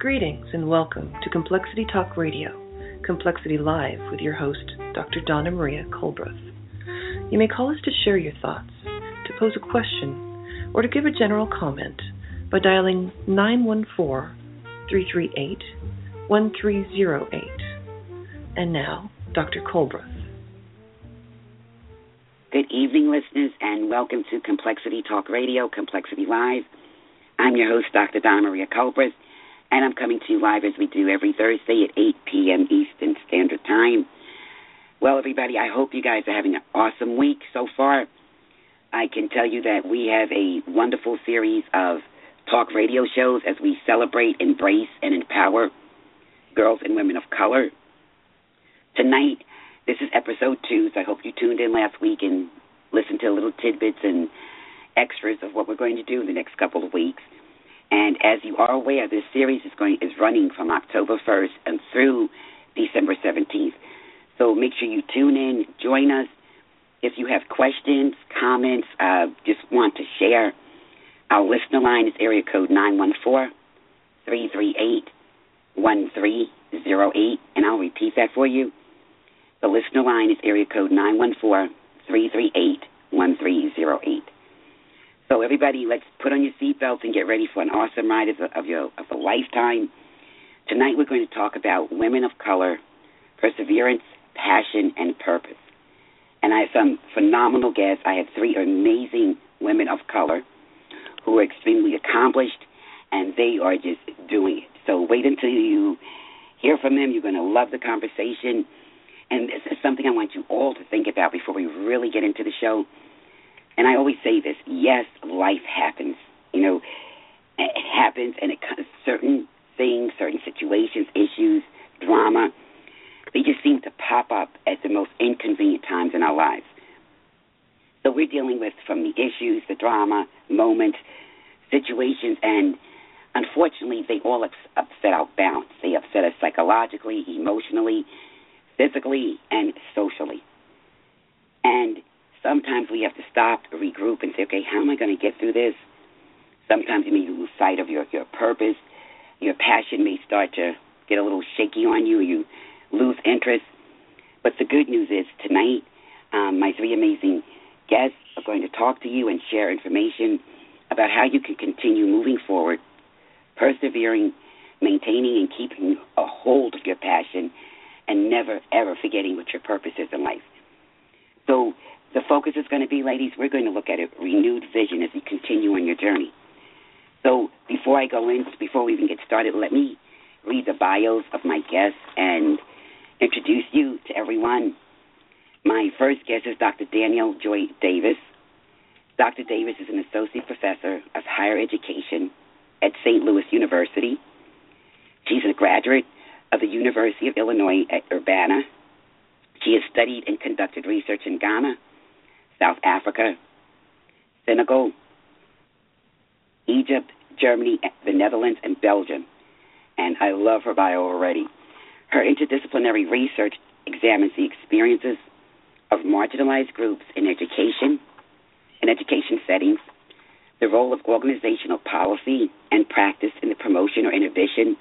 Greetings and welcome to Complexity Talk Radio, Complexity Live with your host, Dr. Donna Maria Colbroth. You may call us to share your thoughts, to pose a question, or to give a general comment by dialing 914-338-1308. And now, Dr. Colbroth. Good evening, listeners, and welcome to Complexity Talk Radio, Complexity Live. I'm your host, Dr. Donna Maria Colbroth, and I'm coming to you live as we do every Thursday at 8 p.m. Eastern Standard Time. Well, everybody, I hope you guys are having an awesome week so far. I can tell you that we have a wonderful series of talk radio shows as we celebrate, embrace, and empower girls and women of color. Tonight, this is episode 2, so I hope you tuned in last week and listened to little tidbits and extras of what we're going to do in the next couple of weeks. And as you are aware, this series is running from October 1st and through December 17th. So make sure you tune in, join us. If you have questions, comments, just want to share, our listener line is area code 914-338-1308, and I'll repeat that for you. The listener line is area code 914-338-1308. So everybody, let's put on your seatbelts and get ready for an awesome ride of a lifetime. Tonight we're going to talk about women of color, perseverance, passion, and purpose. And I have some phenomenal guests. I have 3 amazing women of color who are extremely accomplished, and they are just doing it. So wait until you hear from them. You're going to love the conversation. And this is something I want you all to think about before we really get into the show. And I always say this, yes, life happens. You know, it happens, and certain things, certain situations, issues, drama, they just seem to pop up at the most inconvenient times in our lives. So we're dealing with from the issues, the drama, moments, situations, and unfortunately, they all upset our balance. They upset us psychologically, emotionally, physically, and socially. And sometimes we have to stop, regroup, and say, okay, how am I going to get through this? Sometimes you may lose sight of your purpose. Your passion may start to get a little shaky on you. You lose interest. But the good news is tonight, my 3 amazing guests are going to talk to you and share information about how you can continue moving forward, persevering, maintaining and keeping a hold of your passion, and never, ever forgetting what your purpose is in life. So the focus is going to be, ladies, we're going to look at a renewed vision as you continue on your journey. So before we even get started, let me read the bios of my guests and introduce you to everyone. My first guest is Dr. Danielle Joy Davis. Dr. Davis is an associate professor of higher education at St. Louis University. She's a graduate of the University of Illinois at Urbana. She has studied and conducted research in Ghana, South Africa, Senegal, Egypt, Germany, the Netherlands, and Belgium. And I love her bio already. Her interdisciplinary research examines the experiences of marginalized groups in education settings, the role of organizational policy and practice in the promotion or inhibition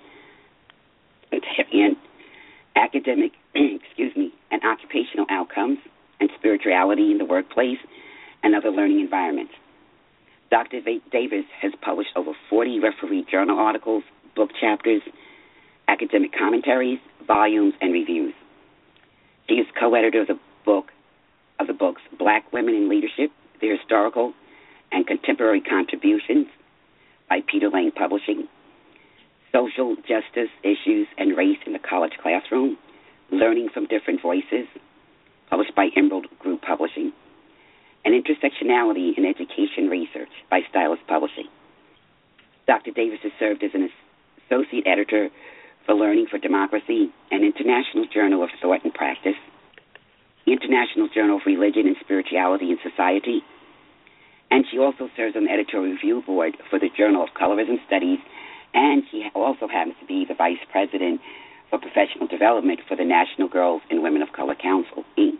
and academic, and occupational outcomes and spirituality in the workplace and other learning environments. Dr. Davis has published over 40 refereed journal articles, book chapters, academic commentaries, volumes, and reviews. She is co-editor of the books Black Women in Leadership, Their Historical and Contemporary Contributions by Peter Lane Publishing, Social Justice Issues and Race in the College Classroom, Learning from Different Voices, published by Emerald Group Publishing, and Intersectionality in Education Research by Stylus Publishing. Dr. Davis has served as an associate editor for Learning for Democracy and International Journal of Thought and Practice, the International Journal of Religion and Spirituality and Society, and she also serves on the editorial review board for the Journal of Colorism Studies, and she also happens to be the vice president for professional development for the National Girls and Women of Color Council, Inc.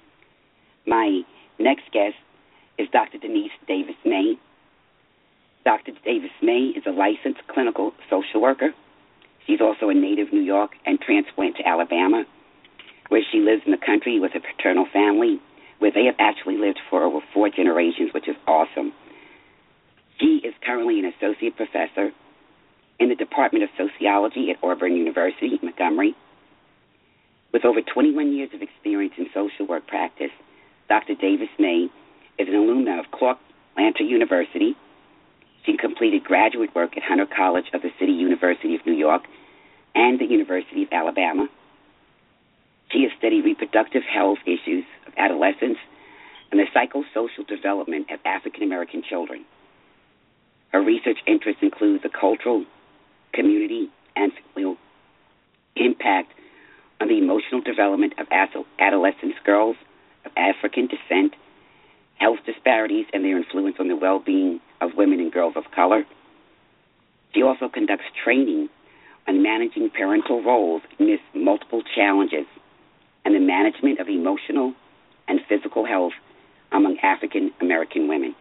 My next guest is Dr. Denise Davis-May. Dr. Davis-May is a licensed clinical social worker, She's also a native New York and transplant to Alabama, where she lives in the country with her paternal family, where they have actually lived for over 4 generations, which is awesome. She is currently an associate professor in the Department of Sociology at Auburn University, Montgomery. With over 21 years of experience in social work practice, Dr. Davis May is an alumna of Clark Atlanta University. She completed graduate work at Hunter College of the City University of New York and the University of Alabama. She has studied reproductive health issues of adolescents and the psychosocial development of African American children. Her research interests include the cultural, community, and familial impact on the emotional development of adolescent girls of African descent, health disparities and their influence on the well-being of women and girls of color. She also conducts training on managing parental roles amidst multiple challenges and the management of emotional and physical health among African American women.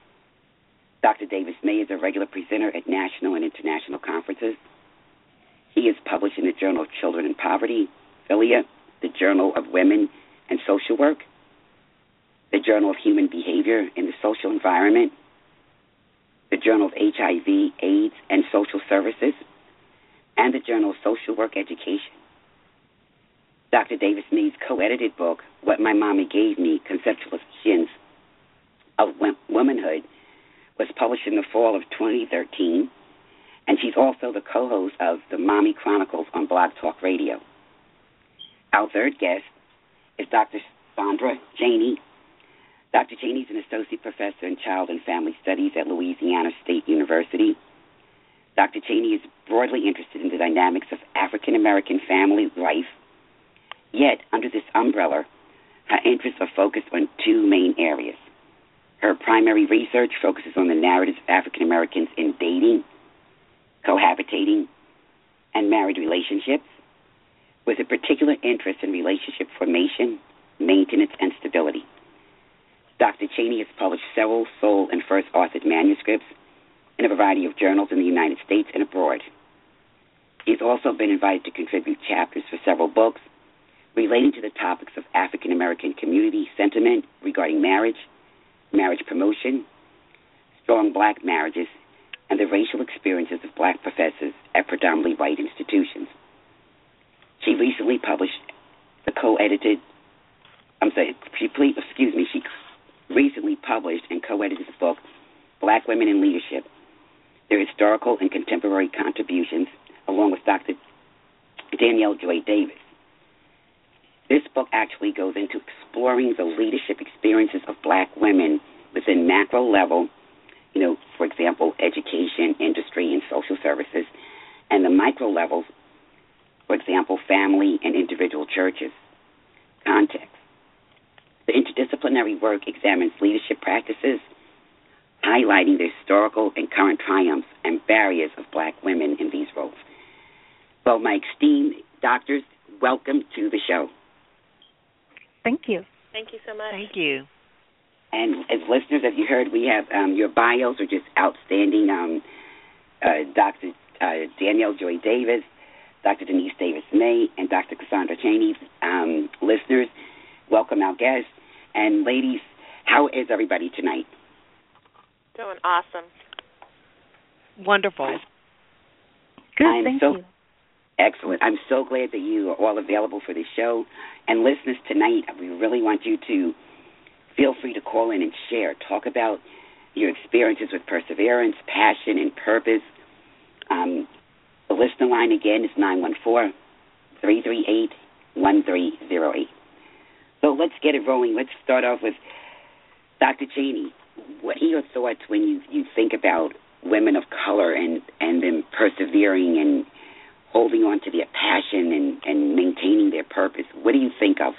Dr. Davis May is a regular presenter at national and international conferences. He is published in the Journal of Children in Poverty, PHILIA, the Journal of Women and Social Work, the Journal of Human Behavior in the Social Environment, the Journal of HIV, AIDS, and Social Services, and the Journal of Social Work Education. Dr. Davis May's co-edited book, What My Mommy Gave Me, Conceptualizations of Womanhood, was published in the fall of 2013, and she's also the co-host of the Mommy Chronicles on Blog Talk Radio. Our third guest is Dr. Sandra Chaney. Dr. Chaney is an associate professor in child and family studies at Louisiana State University. Dr. Chaney is broadly interested in the dynamics of African American family life, yet under this umbrella, her interests are focused on 2 main areas. Her primary research focuses on the narratives of African Americans in dating, cohabitating, and married relationships, with a particular interest in relationship formation, maintenance, and stability. Dr. Chaney has published several sole and first authored manuscripts in a variety of journals in the United States and abroad. He has also been invited to contribute chapters for several books relating to the topics of African American community sentiment regarding marriage, marriage promotion, strong black marriages, and the racial experiences of black professors at predominantly white institutions. She recently published she recently published and co-edited the book, Black Women in Leadership, Their Historical and Contemporary Contributions, along with Dr. Danielle Joy Davis. This book actually goes into exploring the leadership experiences of black women within macro level, for example, education, industry, and social services, and the micro levels, for example, family and individual churches, context. The interdisciplinary work examines leadership practices, highlighting the historical and current triumphs and barriers of black women in these roles. Well, my esteemed doctors, welcome to the show. Thank you. Thank you so much. Thank you. And as listeners, as you heard, we have your bios are just outstanding. Dr. Danielle Joy Davis, Dr. Denise Davis May, and Dr. Cassandra Chaney. Listeners, welcome our guests. And ladies, how is everybody tonight? Doing awesome. Wonderful. Good, thank you. Excellent. I'm so glad that you are all available for this show. And listeners, tonight, we really want you to feel free to call in and share. Talk about your experiences with perseverance, passion, and purpose. The listener line, again, is 914-338-1308. So let's get it rolling. Let's start off with Dr. Chaney. What are your thoughts when you think about women of color and them persevering and holding on to their passion and maintaining their purpose? What do you think of?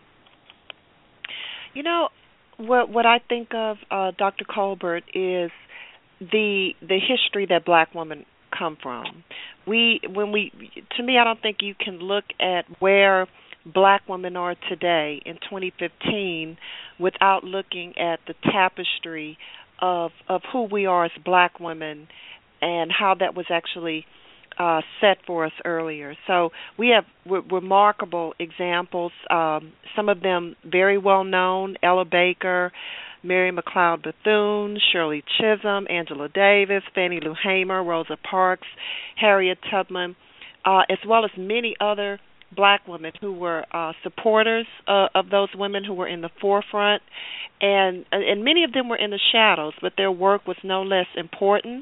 What I think of, Dr. Colbert, is the history that black women come from. To me, I don't think you can look at where black women are today in 2015 without looking at the tapestry of who we are as black women and how that was actually set for us earlier. So we have remarkable examples, some of them very well known: Ella Baker, Mary McLeod Bethune, Shirley Chisholm, Angela Davis, Fannie Lou Hamer, Rosa Parks, Harriet Tubman, as well as many other black women who were supporters of those women who were in the forefront, and many of them were in the shadows, but their work was no less important.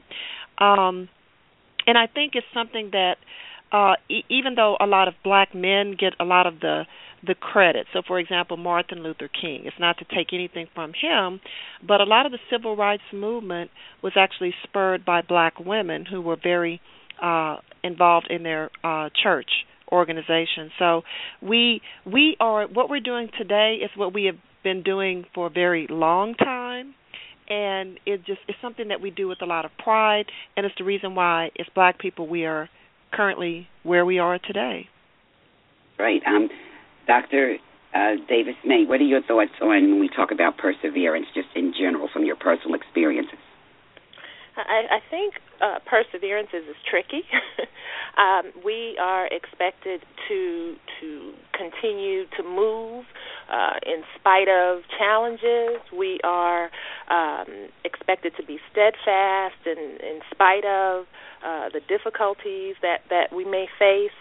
And I think it's something that even though a lot of black men get a lot of the credit, so for example, Martin Luther King, it's not to take anything from him, but a lot of the civil rights movement was actually spurred by black women who were very involved in their church organization. So we are, what we're doing today is what we have been doing for a very long time, and it's something that we do with a lot of pride, and it's the reason why, as black people, we are currently where we are today. Right. Dr. Davis-May, what are your thoughts on when we talk about perseverance, just in general, from your personal experiences? I think perseverance is tricky. We are expected to continue to move in spite of challenges. We are expected to be steadfast in spite of the difficulties that we may face.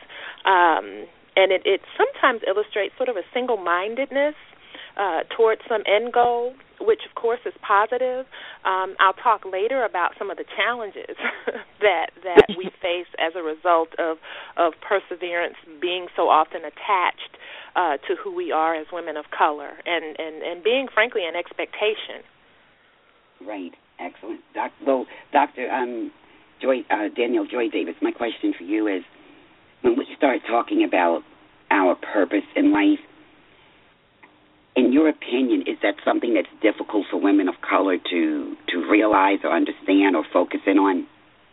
And it sometimes illustrates sort of a single-mindedness towards some end goal, which of course is positive. I'll talk later about some of the challenges that we face as a result of perseverance being so often attached to who we are as women of color, and being, frankly, an expectation. Right. Excellent. Dr. Danielle Joy Davis, my question for you is, when we start talking about our purpose in life, in your opinion, is that something that's difficult for women of color to realize or understand or focus in on?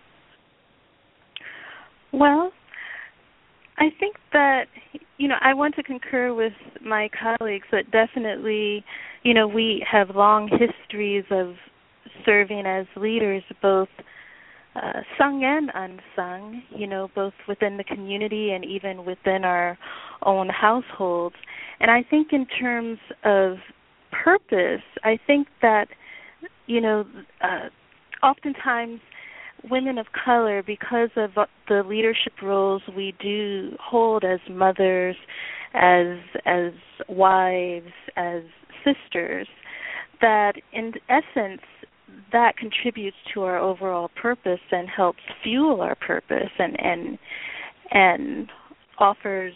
Well, I think that, I want to concur with my colleagues that definitely, we have long histories of serving as leaders, both sung and unsung, both within the community and even within our own households. And I think in terms of purpose, I think that, oftentimes women of color, because of the leadership roles we do hold as mothers, as wives, as sisters, that in essence that contributes to our overall purpose and helps fuel our purpose and offers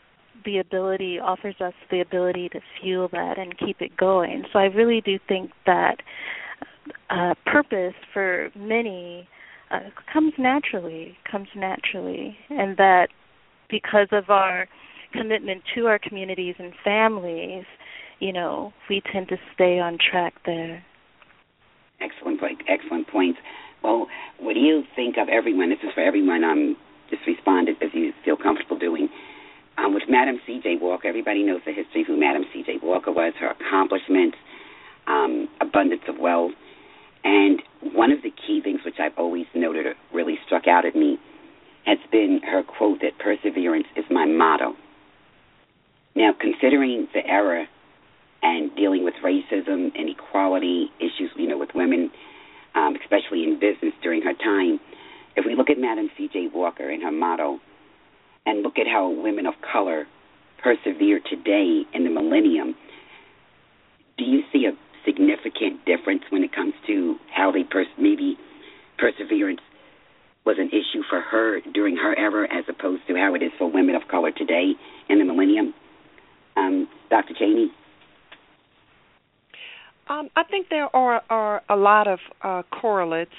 us the ability to fuel that and keep it going. So I really do think that purpose for many comes naturally, and that because of our commitment to our communities and families, we tend to stay on track there. Excellent points. Well, what do you think of everyone? This is for everyone. Just respond as you feel comfortable doing. With Madam C.J. Walker, everybody knows the history of who Madam C.J. Walker was, her accomplishments, abundance of wealth. And one of the key things which I've always noted or really struck out at me has been her quote that perseverance is my motto. Now, considering the era and dealing with racism and equality issues, with women, especially in business during her time, if we look at Madam C.J. Walker and her motto and look at how women of color persevere today in the millennium, do you see a significant difference when it comes to how they maybe perseverance was an issue for her during her era as opposed to how it is for women of color today in the millennium? Dr. Cheney? I think there are a lot of correlates.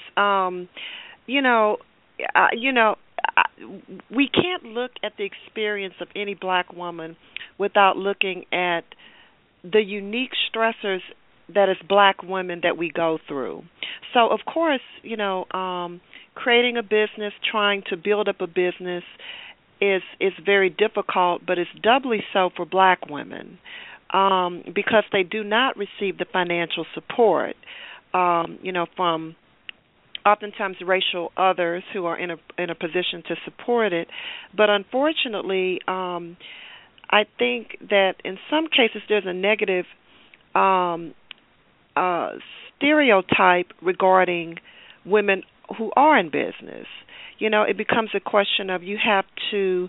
We can't look at the experience of any black woman without looking at the unique stressors that as black women that we go through. So, of course, creating a business, trying to build up a business is very difficult, but it's doubly so for black women. Because they do not receive the financial support, from oftentimes racial others who are in a position to support it. But unfortunately, I think that in some cases there's a negative stereotype regarding women who are in business. It becomes a question of you have to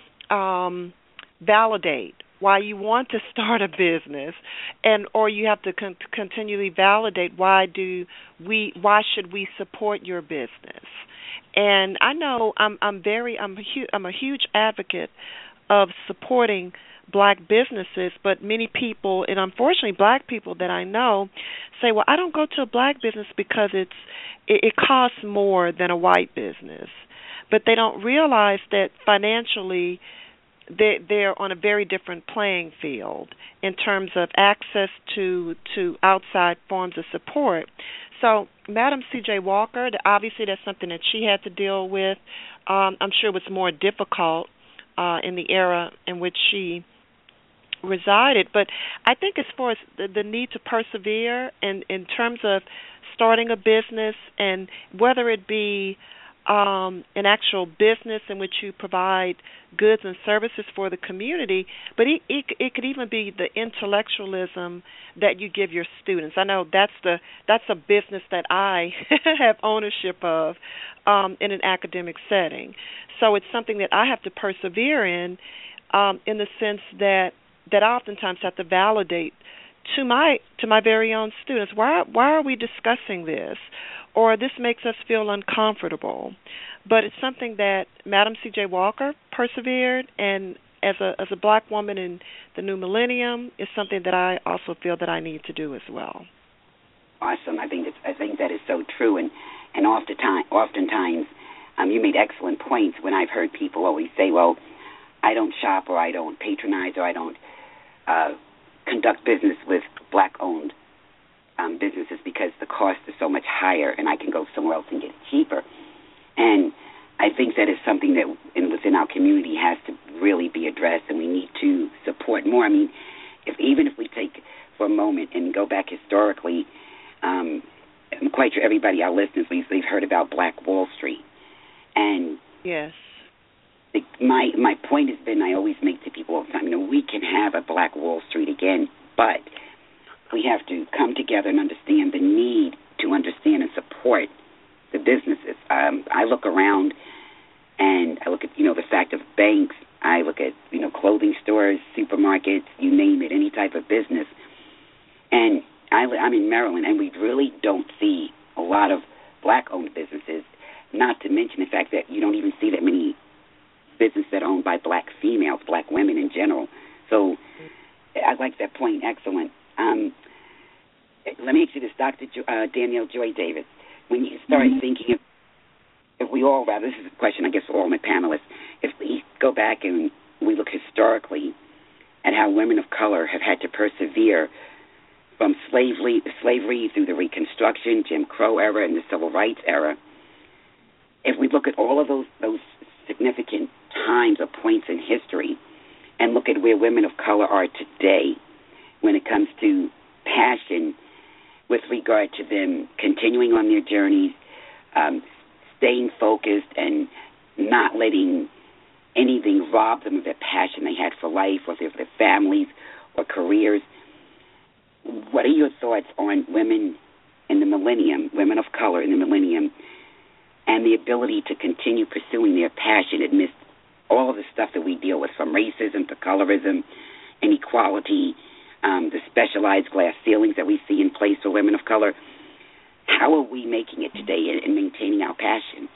validate why you want to start a business, or you have to continually validate why should we support your business. And I know I'm a huge advocate of supporting black businesses, but many people, and unfortunately black people that I know, say, well, I don't go to a black business because it costs more than a white business. But they don't realize that financially they're on a very different playing field in terms of access to outside forms of support. So Madam C.J. Walker, obviously that's something that she had to deal with. I'm sure it was more difficult in the era in which she resided. But I think as far as the need to persevere in terms of starting a business, and whether it be an actual business in which you provide goods and services for the community, but it could even be the intellectualism that you give your students. I know that's a business that I have ownership of in an academic setting. So it's something that I have to persevere in the sense that I oftentimes have to validate to my very own students, why are we discussing this? Or this makes us feel uncomfortable. But it's something that Madam C.J. Walker persevered, and as a black woman in the new millennium, is something that I also feel that I need to do as well. Awesome. I think that is so true, and oftentimes you made excellent points when I've heard people always say, well, I don't shop, or I don't patronize, or I don't conduct business with black-owned businesses because the cost is so much higher and I can go somewhere else and get it cheaper. And I think that is something that within our community has to really be addressed, and we need to support more. I mean, even if we take for a moment and go back historically, I'm quite sure everybody, our listeners, we've heard about Black Wall Street. And yes, my point has been, I always make to people all the time, we can have a Black Wall Street again, but we have to come together and understand the need to understand and support the businesses. I look around and I look at, the fact of banks. I look at, clothing stores, supermarkets, you name it, any type of business. And I'm in Maryland, and we really don't see a lot of black-owned businesses, not to mention the fact that you don't even see that many businesses that are owned by black females, black women in general. So I like that point. Excellent. Let me ask you this, Dr. Danielle Joy Davis. When you start thinking of, if we all, this is a question I guess for all my panelists, if we go back and we look historically at how women of color have had to persevere from slavery through the Reconstruction, Jim Crow era, and the Civil Rights era, if we look at all of those significant times or points in history and look at where women of color are today when it comes to passion with regard to them continuing on their journeys, staying focused and not letting anything rob them of their passion they had for life or their families or careers. What are your thoughts on women in the millennium, women of color in the millennium, and the ability to continue pursuing their passion amidst all of the stuff that we deal with, from racism to colorism, inequality, the specialized glass ceilings that we see in place for women of color? How are we making it today and maintaining our passion?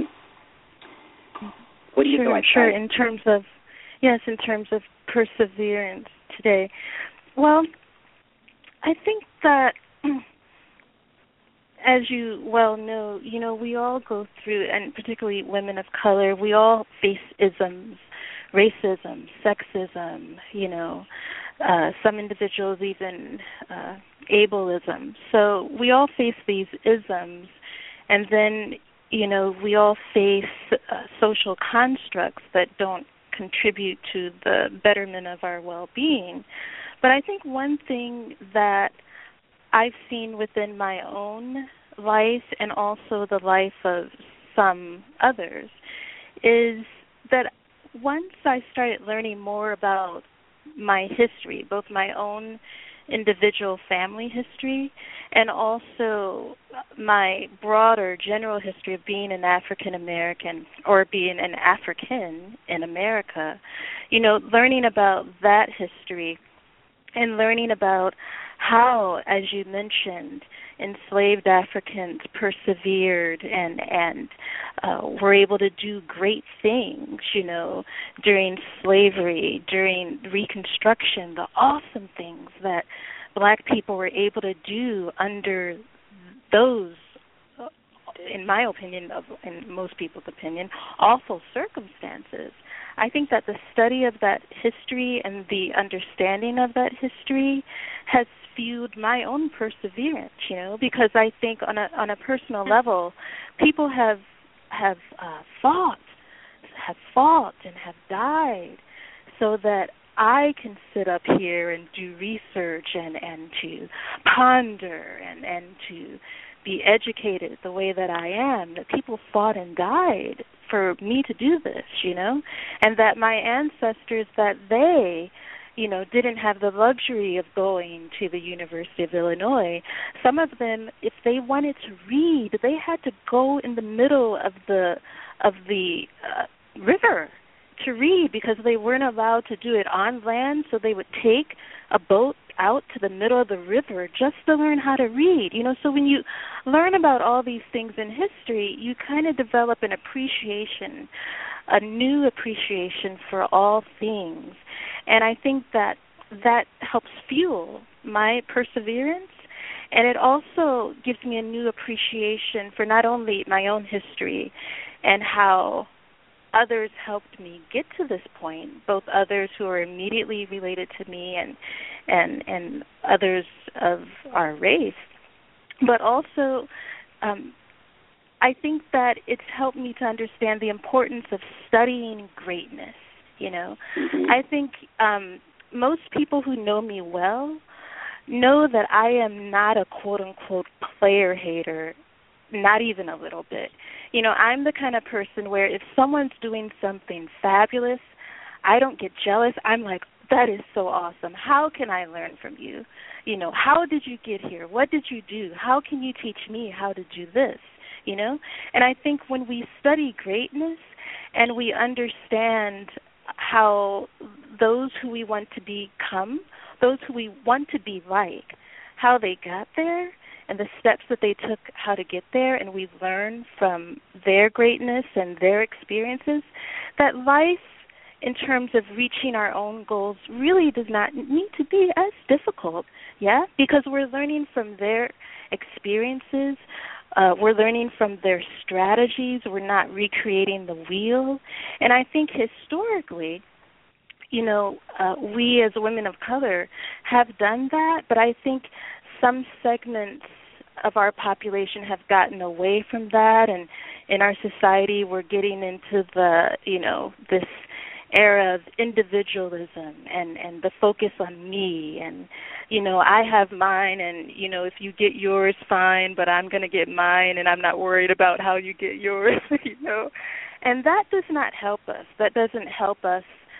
What do you thoughts? Sure. In terms of perseverance today, well, I think that, as you well know, we all go through, and particularly women of color, we all face isms, racism, sexism, some individuals even ableism. So we all face these isms, and then, we all face social constructs that don't contribute to the betterment of our well-being. But I think one thing that I've seen within my own life and also the life of some others is that once I started learning more about my history, both my own individual family history and also my broader general history of being an African American or being an African in America, learning about that history and learning about how, as you mentioned, enslaved Africans persevered and were able to do great things, during slavery, during Reconstruction, the awesome things that Black people were able to do under those, in my opinion, in most people's opinion, awful circumstances. I think that the study of that history and the understanding of that history has fueled my own perseverance, because I think on a personal level, people have fought and have died so that I can sit up here and do research and to ponder and to be educated the way that I am, that people fought and died for me to do this, and that my ancestors, that they, didn't have the luxury of going to the University of Illinois. Some of them, if they wanted to read, they had to go in the middle of the river to read because they weren't allowed to do it on land, so they would take a boat out to the middle of the river just to learn how to read. So when you learn about all these things in history, you kind of develop an appreciation, a new appreciation for all things. And I think that helps fuel my perseverance, and it also gives me a new appreciation for not only my own history and how others helped me get to this point, both others who are immediately related to me and others of our race, but also I think that it's helped me to understand the importance of studying greatness, I think most people who know me well know that I am not a quote-unquote player hater, not even a little bit. I'm the kind of person where if someone's doing something fabulous, I don't get jealous. I'm like, that is so awesome. How can I learn from you? How did you get here? What did you do? How can you teach me how to do this? And I think when we study greatness and we understand how those who we want to become, those who we want to be like, how they got there, and the steps that they took how to get there, and we learn from their greatness and their experiences, that life in terms of reaching our own goals really does not need to be as difficult, because we're learning from their experiences, we're learning from their strategies, we're not recreating the wheel. And I think historically, we as women of color have done that, but I think some segments of our population have gotten away from that, and in our society we're getting into the, this era of individualism and the focus on me and, I have mine and, if you get yours, fine, but I'm going to get mine and I'm not worried about how you get yours, And that does not help us. That doesn't help us.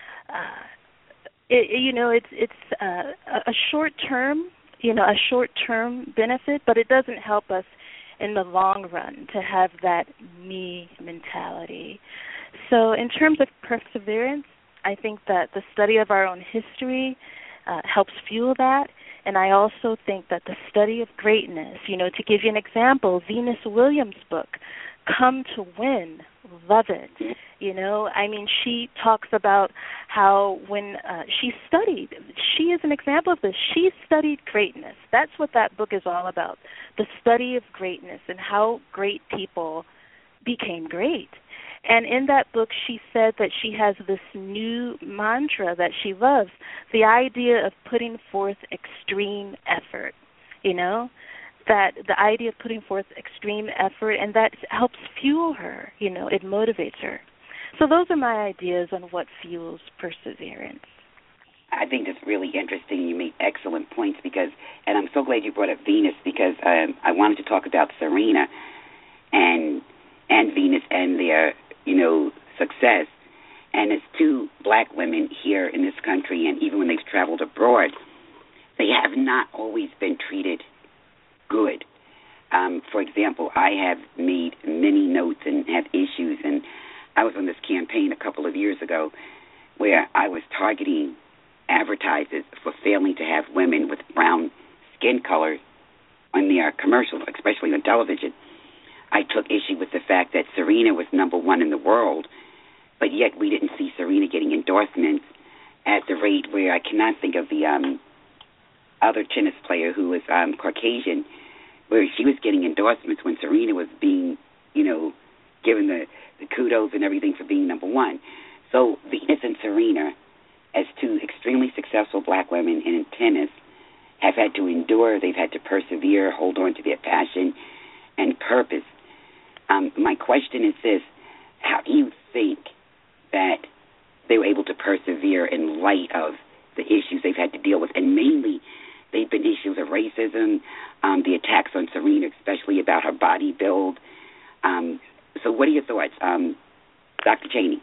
It's a short-term a short-term benefit, but it doesn't help us in the long run to have that me mentality. So in terms of perseverance, I think that the study of our own history helps fuel that, and I also think that the study of greatness, to give you an example, Venus Williams' book, Come to Win, love it. She talks about how when she is an example of this. She studied greatness. That's what that book is all about, the study of greatness and how great people became great. And in that book, she said that she has this new mantra that she loves, the idea of putting forth extreme effort, that the idea of putting forth extreme effort, and that helps fuel her, it motivates her. So those are my ideas on what fuels perseverance. I think that's really interesting. You make excellent points and I'm so glad you brought up Venus because I wanted to talk about Serena and Venus and their, success. And as two black women here in this country, and even when they've traveled abroad, they have not always been treated good. For example, I have made many notes and have issues, and I was on this campaign a couple of years ago where I was targeting advertisers for failing to have women with brown skin color on their commercials, especially on television. I took issue with the fact that Serena was number one in the world, but yet we didn't see Serena getting endorsements at the rate where I cannot think of the other tennis player who was Caucasian, where she was getting endorsements when Serena was being, given the kudos and everything for being number one. So Venus and Serena, as two extremely successful black women in tennis, have had to endure, they've had to persevere, hold on to their passion and purpose. My question is this: how do you think that they were able to persevere in light of the issues they've had to deal with? And mainly, they've been issues of racism, the attacks on Serena, especially about her body build. So what are your thoughts, Dr. Cheney?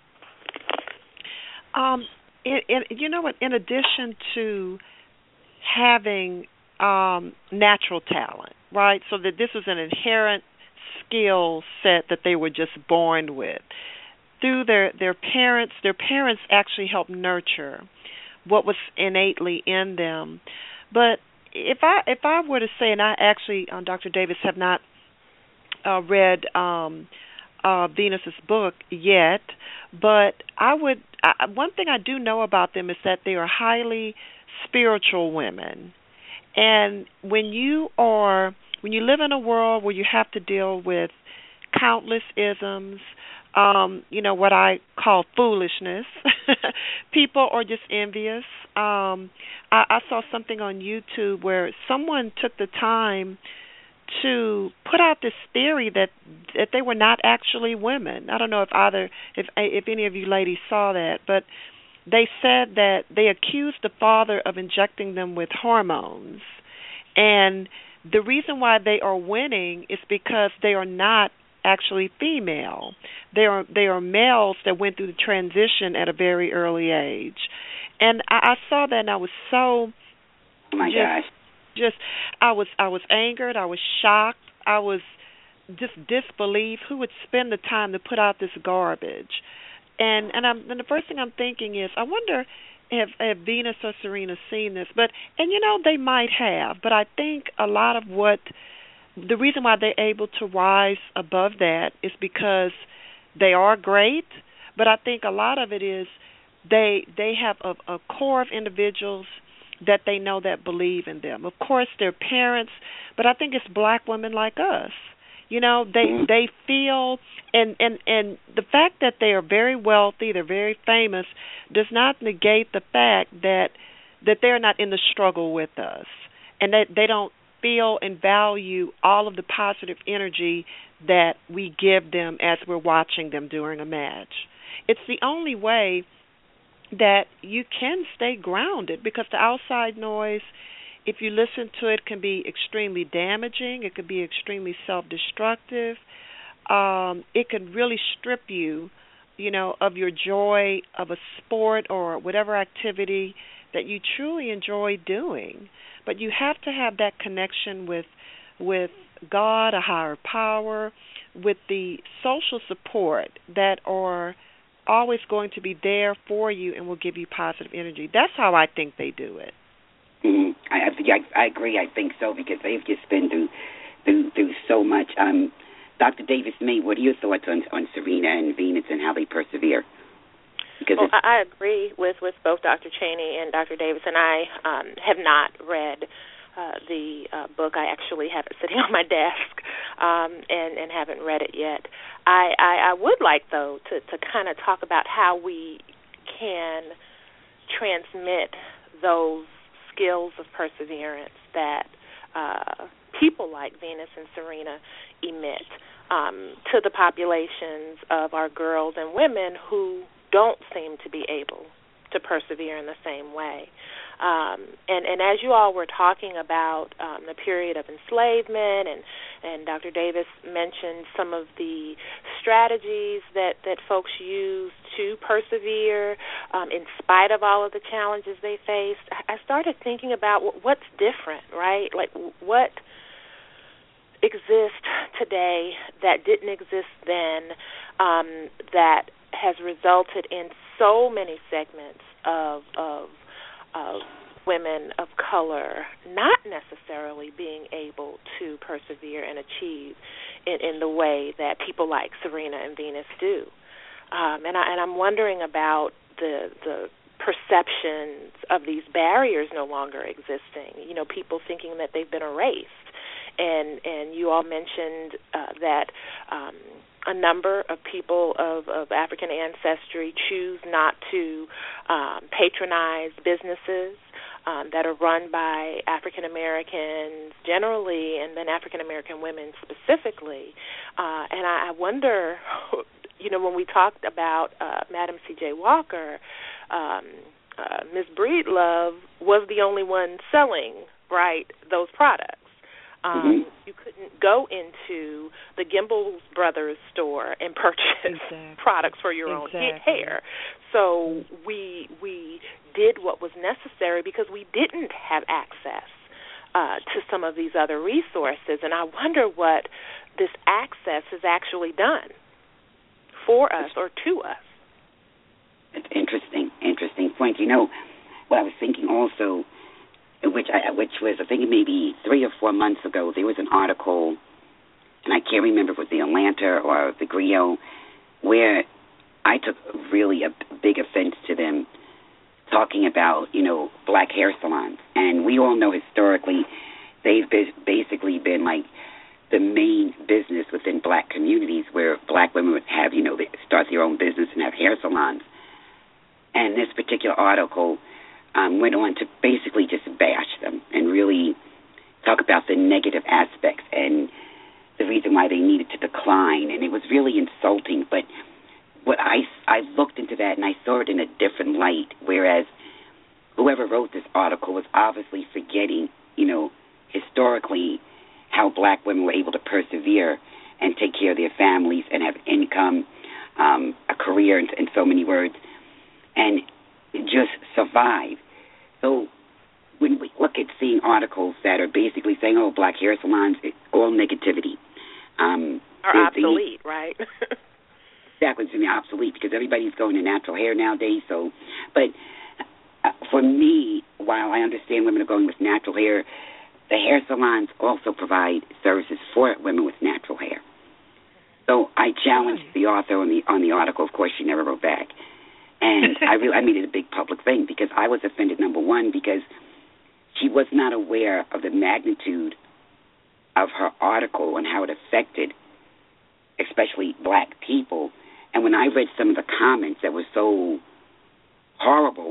You know what? In addition to having natural talent, right? So that this was an inherent skill set that they were just born with. Through their parents actually helped nurture what was innately in them. But if I were to say, and I actually, Dr. Davis, have not read Venus's book yet, but one thing I do know about them is that they are highly spiritual women. And when you live in a world where you have to deal with countless isms, what I call foolishness, people are just envious. I saw something on YouTube where someone took the time to put out this theory that they were not actually women. I don't know if any of you ladies saw that, but they said that they accused the father of injecting them with hormones. And the reason why they are winning is because they are not actually female. They are males that went through the transition at a very early age. And I saw that and I was so I was angered, I was shocked, I was just disbelief. Who would spend the time to put out this garbage? And the first thing I'm thinking is, I wonder if Venus or Serena seen this, and they might have, but I think a lot of the reason why they're able to rise above that is because they are great, but I think a lot of it is they have a core of individuals that they know that believe in them. Of course, their parents, but I think it's black women like us. They feel, and the fact that they are very wealthy, they're very famous, does not negate the fact that they're not in the struggle with us, and that they don't feel and value all of the positive energy that we give them as we're watching them during a match. It's the only way that you can stay grounded, because the outside noise, if you listen to it, can be extremely damaging. It can be extremely self-destructive. It can really strip you, of your joy of a sport or whatever activity that you truly enjoy doing. But you have to have that connection with God, a higher power, with the social support that are always going to be there for you and will give you positive energy. That's how I think they do it. Mm-hmm. I agree. I think so, because they've just been through so much. Dr. Davis-May, what are your thoughts on Serena and Venus and how they persevere? Well, I agree with both Dr. Cheney and Dr. Davis, and I have not read the book. I actually have it sitting on my desk and haven't read it yet. I would like, though, to kind of talk about how we can transmit those skills of perseverance that people like Venus and Serena emit to the populations of our girls and women who don't seem to be able to persevere in the same way. And as you all were talking about the period of enslavement, and Dr. Davis mentioned some of the strategies that folks use to persevere in spite of all of the challenges they faced, I started thinking about what's different, right? Like what exists today that didn't exist then, that has resulted in so many segments of women of color not necessarily being able to persevere and achieve in the way that people like Serena and Venus do. And I'm wondering about the perceptions of these barriers no longer existing, people thinking that they've been erased. And you all mentioned that a number of people of African ancestry choose not to patronize businesses that are run by African Americans generally, and then African American women specifically. And I wonder, when we talked about Madam C.J. Walker, Ms. Breedlove was the only one selling, right, those products. You couldn't go into the Gimbel Brothers store and purchase products for your own hair. So we did what was necessary because we didn't have access to some of these other resources. And I wonder what this access has actually done for us or to us. It's interesting point. What I was thinking also, which was, I think maybe 3 or 4 months ago, there was an article, and I can't remember if it was the Atlanta or the Grio, where I took really a big offense to them talking about, black hair salons. And we all know historically they've basically been like the main business within black communities where black women would have, they start their own business and have hair salons. And this particular article went on to basically just bash them and really talk about the negative aspects and the reason why they needed to decline. And it was really insulting. But what I looked into that and I saw it in a different light, whereas whoever wrote this article was obviously forgetting, historically how black women were able to persevere and take care of their families and have income, a career, in so many words, and just survive. So when we look at seeing articles that are basically saying, black hair salons, it's all negativity. Are obsolete, right? Exactly, to me, obsolete, because everybody's going to natural hair nowadays. So, but for me, while I understand women are going with natural hair, the hair salons also provide services for women with natural hair. So I challenged the author on the article. Of course, she never wrote back. And I made it a big public thing because I was offended, number one, because she was not aware of the magnitude of her article and how it affected especially black people. And when I read some of the comments that were so horrible,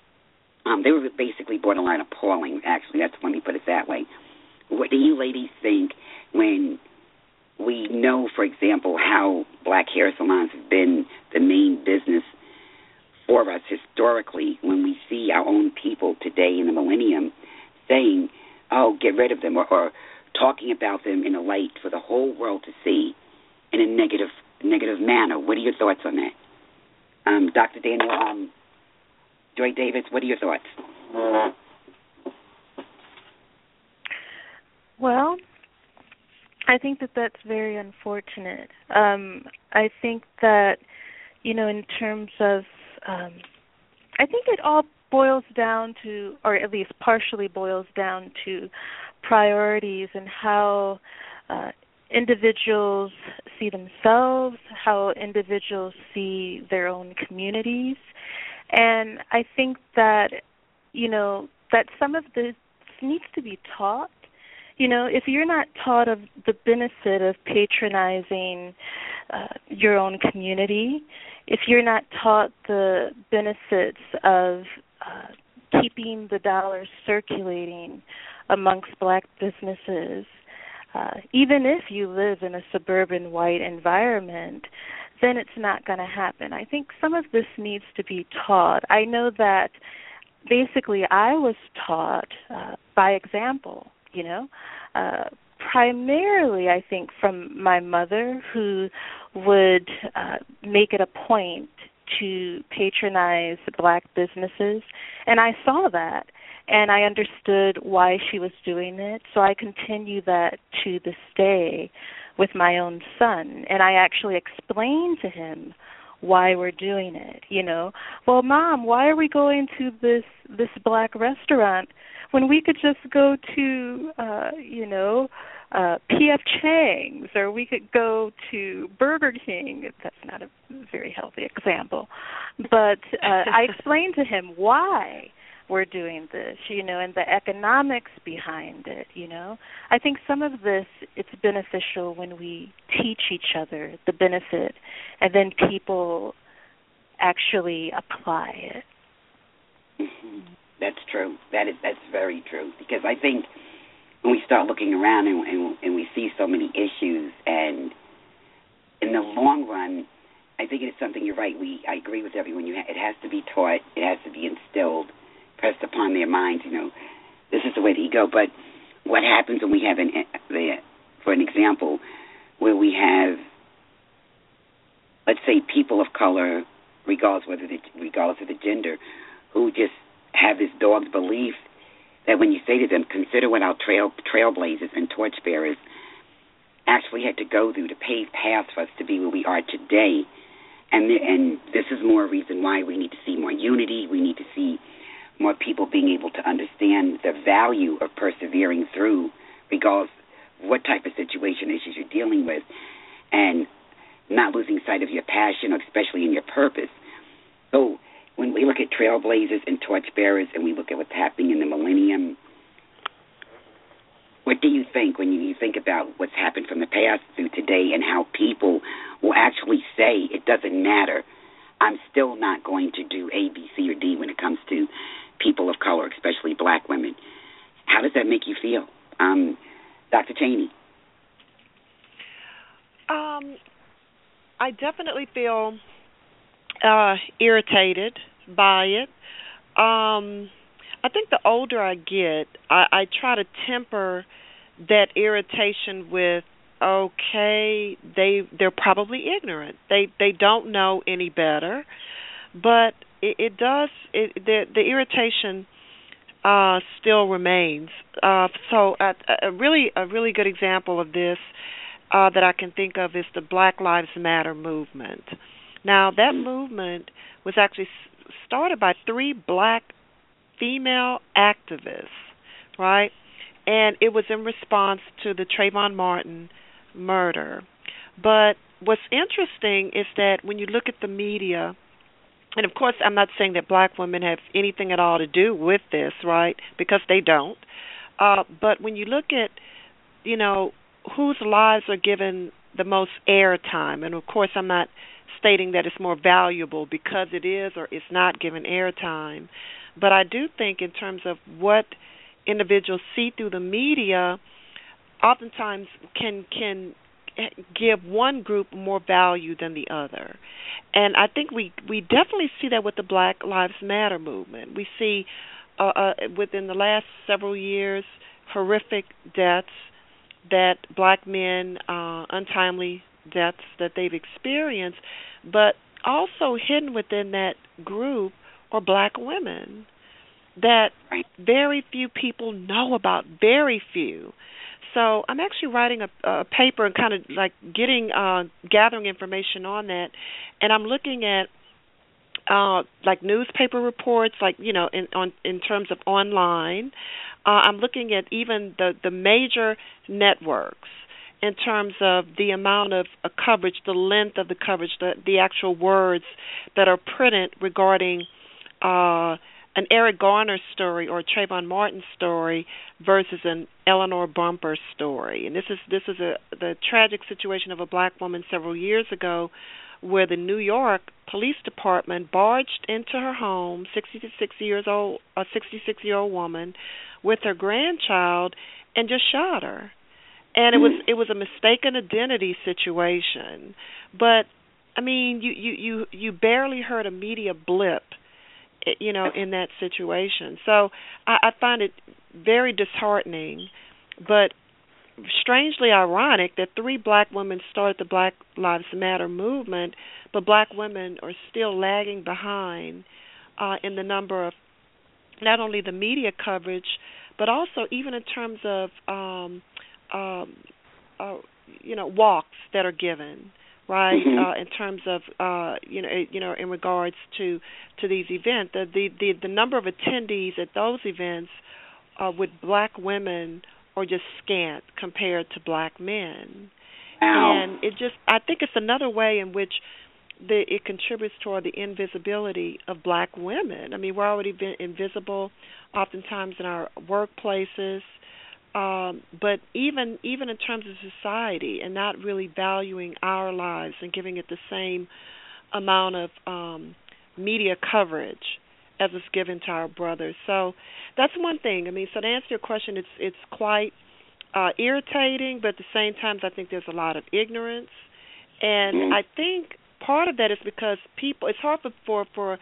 they were basically borderline appalling, actually. Let me put it that way. What do you ladies think when we know, for example, how black hair salons have been the main business for us historically, when we see our own people today in the millennium saying, get rid of them, or talking about them in a light for the whole world to see in a negative manner? What are your thoughts on that? Dr. Daniel, Joy Davis, what are your thoughts? Well, I think that's very unfortunate. I think that, in terms of I think it all boils down to, or at least partially boils down to, priorities and how individuals see themselves, how individuals see their own communities. And I think that, that some of this needs to be taught. If you're not taught of the benefit of patronizing your own community, if you're not taught the benefits of keeping the dollars circulating amongst black businesses, even if you live in a suburban white environment, then it's not going to happen. I think some of this needs to be taught. I know that basically I was taught by example, primarily I think from my mother, who would make it a point to patronize Black businesses, and I saw that, and I understood why she was doing it, so I continue that to this day with my own son, and I actually explain to him why we're doing it. Well, Mom, why are we going to this Black restaurant when we could just go to P.F. Chang's, or we could go to Burger King? That's not a very healthy example, but I explained to him why we're doing this, and the economics behind it, I think some of this, it's beneficial when we teach each other the benefit, and then people actually apply it. Mm-hmm. That's true. That's very true, because I think when we start looking around and we see so many issues, and in the long run, I think it's something, you're right, I agree with everyone, it has to be taught, it has to be instilled, pressed upon their minds, this is the way that you go. But what happens when we have, for an example, where we have, let's say, people of color, regardless of the gender, who just have this dog's belief that when you say to them, consider what our trailblazers and torchbearers actually had to go through to pave paths for us to be where we are today, and this is more reason why we need to see more unity, we need to see more people being able to understand the value of persevering through, regardless of what type of situation issues you're dealing with, and not losing sight of your passion, especially in your purpose. So when we look at trailblazers and torchbearers, and we look at what's happening in the millennium, what do you think when you think about what's happened from the past through today, and how people will actually say, it doesn't matter, I'm still not going to do A, B, C, or D when it comes to people of color, especially Black women? How does that make you feel? Dr. Cheney? I definitely feel irritated by it. I think the older I get, I try to temper that irritation with, okay, they're probably ignorant. They don't know any better, but the irritation still remains. So a really good example of this that I can think of is the Black Lives Matter movement. Now, that movement was actually started by 3 Black female activists, right? And it was in response to the Trayvon Martin murder. But what's interesting is that when you look at the media, and of course I'm not saying that Black women have anything at all to do with this, right? Because they don't. But when you look at, whose lives are given the most airtime, and of course I'm not stating that it's more valuable because it is or is not given airtime, but I do think in terms of what individuals see through the media, oftentimes can give one group more value than the other. And I think we definitely see that with the Black Lives Matter movement. We see within the last several years horrific deaths that Black men, untimely deaths that they've experienced, but also hidden within that group are Black women that very few people know about, very few. So I'm actually writing a paper and kind of like gathering information on that, and I'm looking at like newspaper reports, like in terms of online. I'm looking at even the major networks in terms of the amount of coverage, the length of the coverage, the actual words that are printed regarding an Eric Garner story or a Trayvon Martin story versus an Eleanor Bumper story. And this is the tragic situation of a Black woman several years ago, where the New York Police Department barged into her home, a 66-year-old woman with her grandchild, and just shot her. And it was a mistaken identity situation. But I mean, you barely heard a media blip, in that situation. So I find it very disheartening, but strangely ironic that 3 black women started the Black Lives Matter movement, but black women are still lagging behind in the number of not only the media coverage, but also even in terms of walks that are given, right? In terms of in regards to these events, the number of attendees at those events with black women are just scant compared to black men. Ow. And I think it's another way in which it contributes toward the invisibility of black women. I mean, we're already been invisible oftentimes in our workplaces, but even in terms of society, and not really valuing our lives and giving it the same amount of media coverage as is given to our brothers. So that's one thing. I mean, so to answer your question, it's quite irritating, but at the same time, I think there's a lot of ignorance, and I think part of that is because it's hard for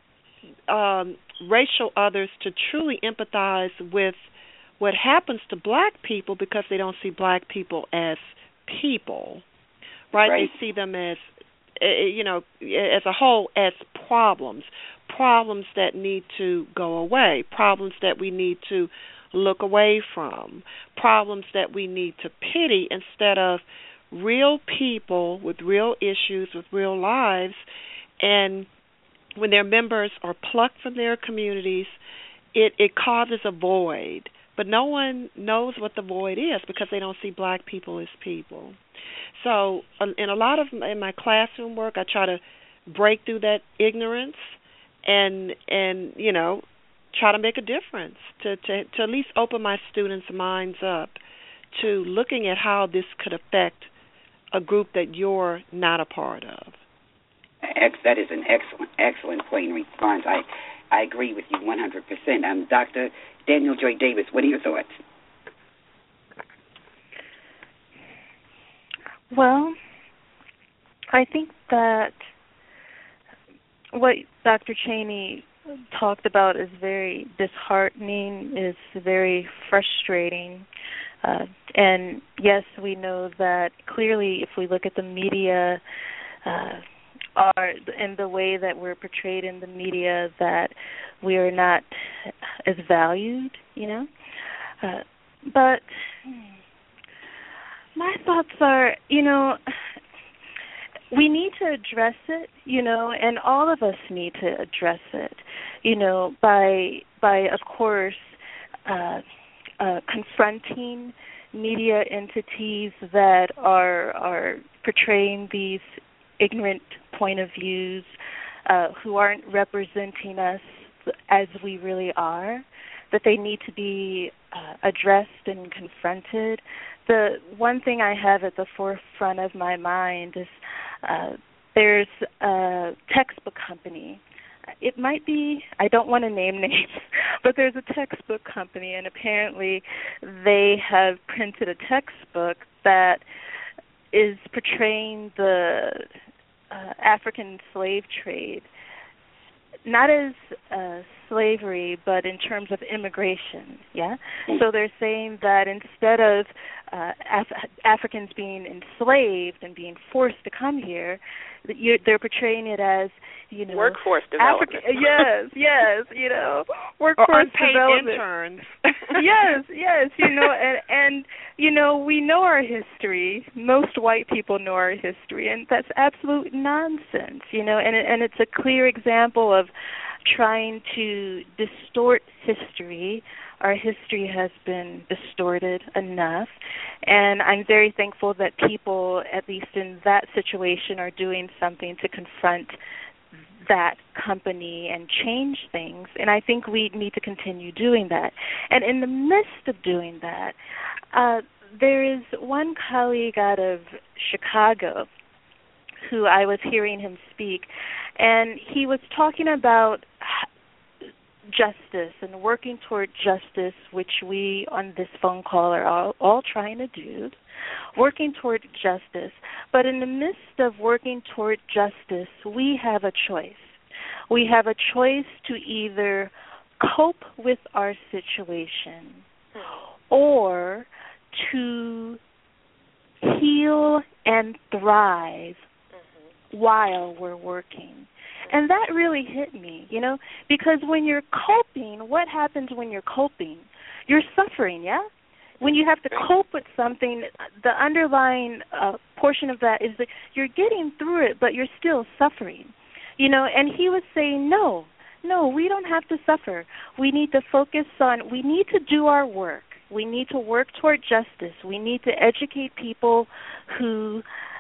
racial others to truly empathize with what happens to black people because they don't see black people as people, right? They see them as, as a whole, as problems that need to go away, problems that we need to look away from, problems that we need to pity instead of real people with real issues, with real lives. And when their members are plucked from their communities, it causes a void. But no one knows what the void is because they don't see black people as people. So in a lot of my classroom work, I try to break through that ignorance and try to make a difference, to at least open my students' minds up to looking at how this could affect a group that you're not a part of. That is an excellent point in response. I agree with you 100%. Dr. Daniel Joy Davis, what are your thoughts? Well, I think that what Dr. Cheney talked about is very disheartening, is very frustrating. And yes, we know that clearly if we look at the media and the way that we're portrayed in the media, that we are not as valued, but my thoughts are, we need to address it, and all of us need to address it, by of course, confronting media entities that are portraying these ignorant point of views, who aren't representing us as we really are, that they need to be addressed and confronted. The one thing I have at the forefront of my mind is there's a textbook company. It might be, I don't want to name names, but there's a textbook company, and apparently they have printed a textbook that is portraying the African slave trade, not as slavery, but in terms of immigration, yeah? So they're saying that instead of Africans being enslaved and being forced to come here, they're portraying it as, workforce development. Yes, workforce or unpaid development. interns. yes, and we know our history. Most white people know our history, and that's absolute nonsense, and it's a clear example of trying to distort history. Our history has been distorted enough, and I'm very thankful that people, at least in that situation, are doing something to confront that company and change things, and I think we need to continue doing that. And in the midst of doing that, there is one colleague out of Chicago who I was hearing him speak, and he was talking about justice and working toward justice, which we on this phone call are all trying to do, working toward justice. But in the midst of working toward justice, we have a choice. We have a choice to either cope with our situation or to heal and thrive while we're working. And that really hit me, because when you're coping, what happens when you're coping? You're suffering, yeah? When you have to cope with something, the underlying portion of that is that you're getting through it, but you're still suffering, And he was saying, no, we don't have to suffer. We need to focus on, we need to do our work. We need to work toward justice. We need to educate people who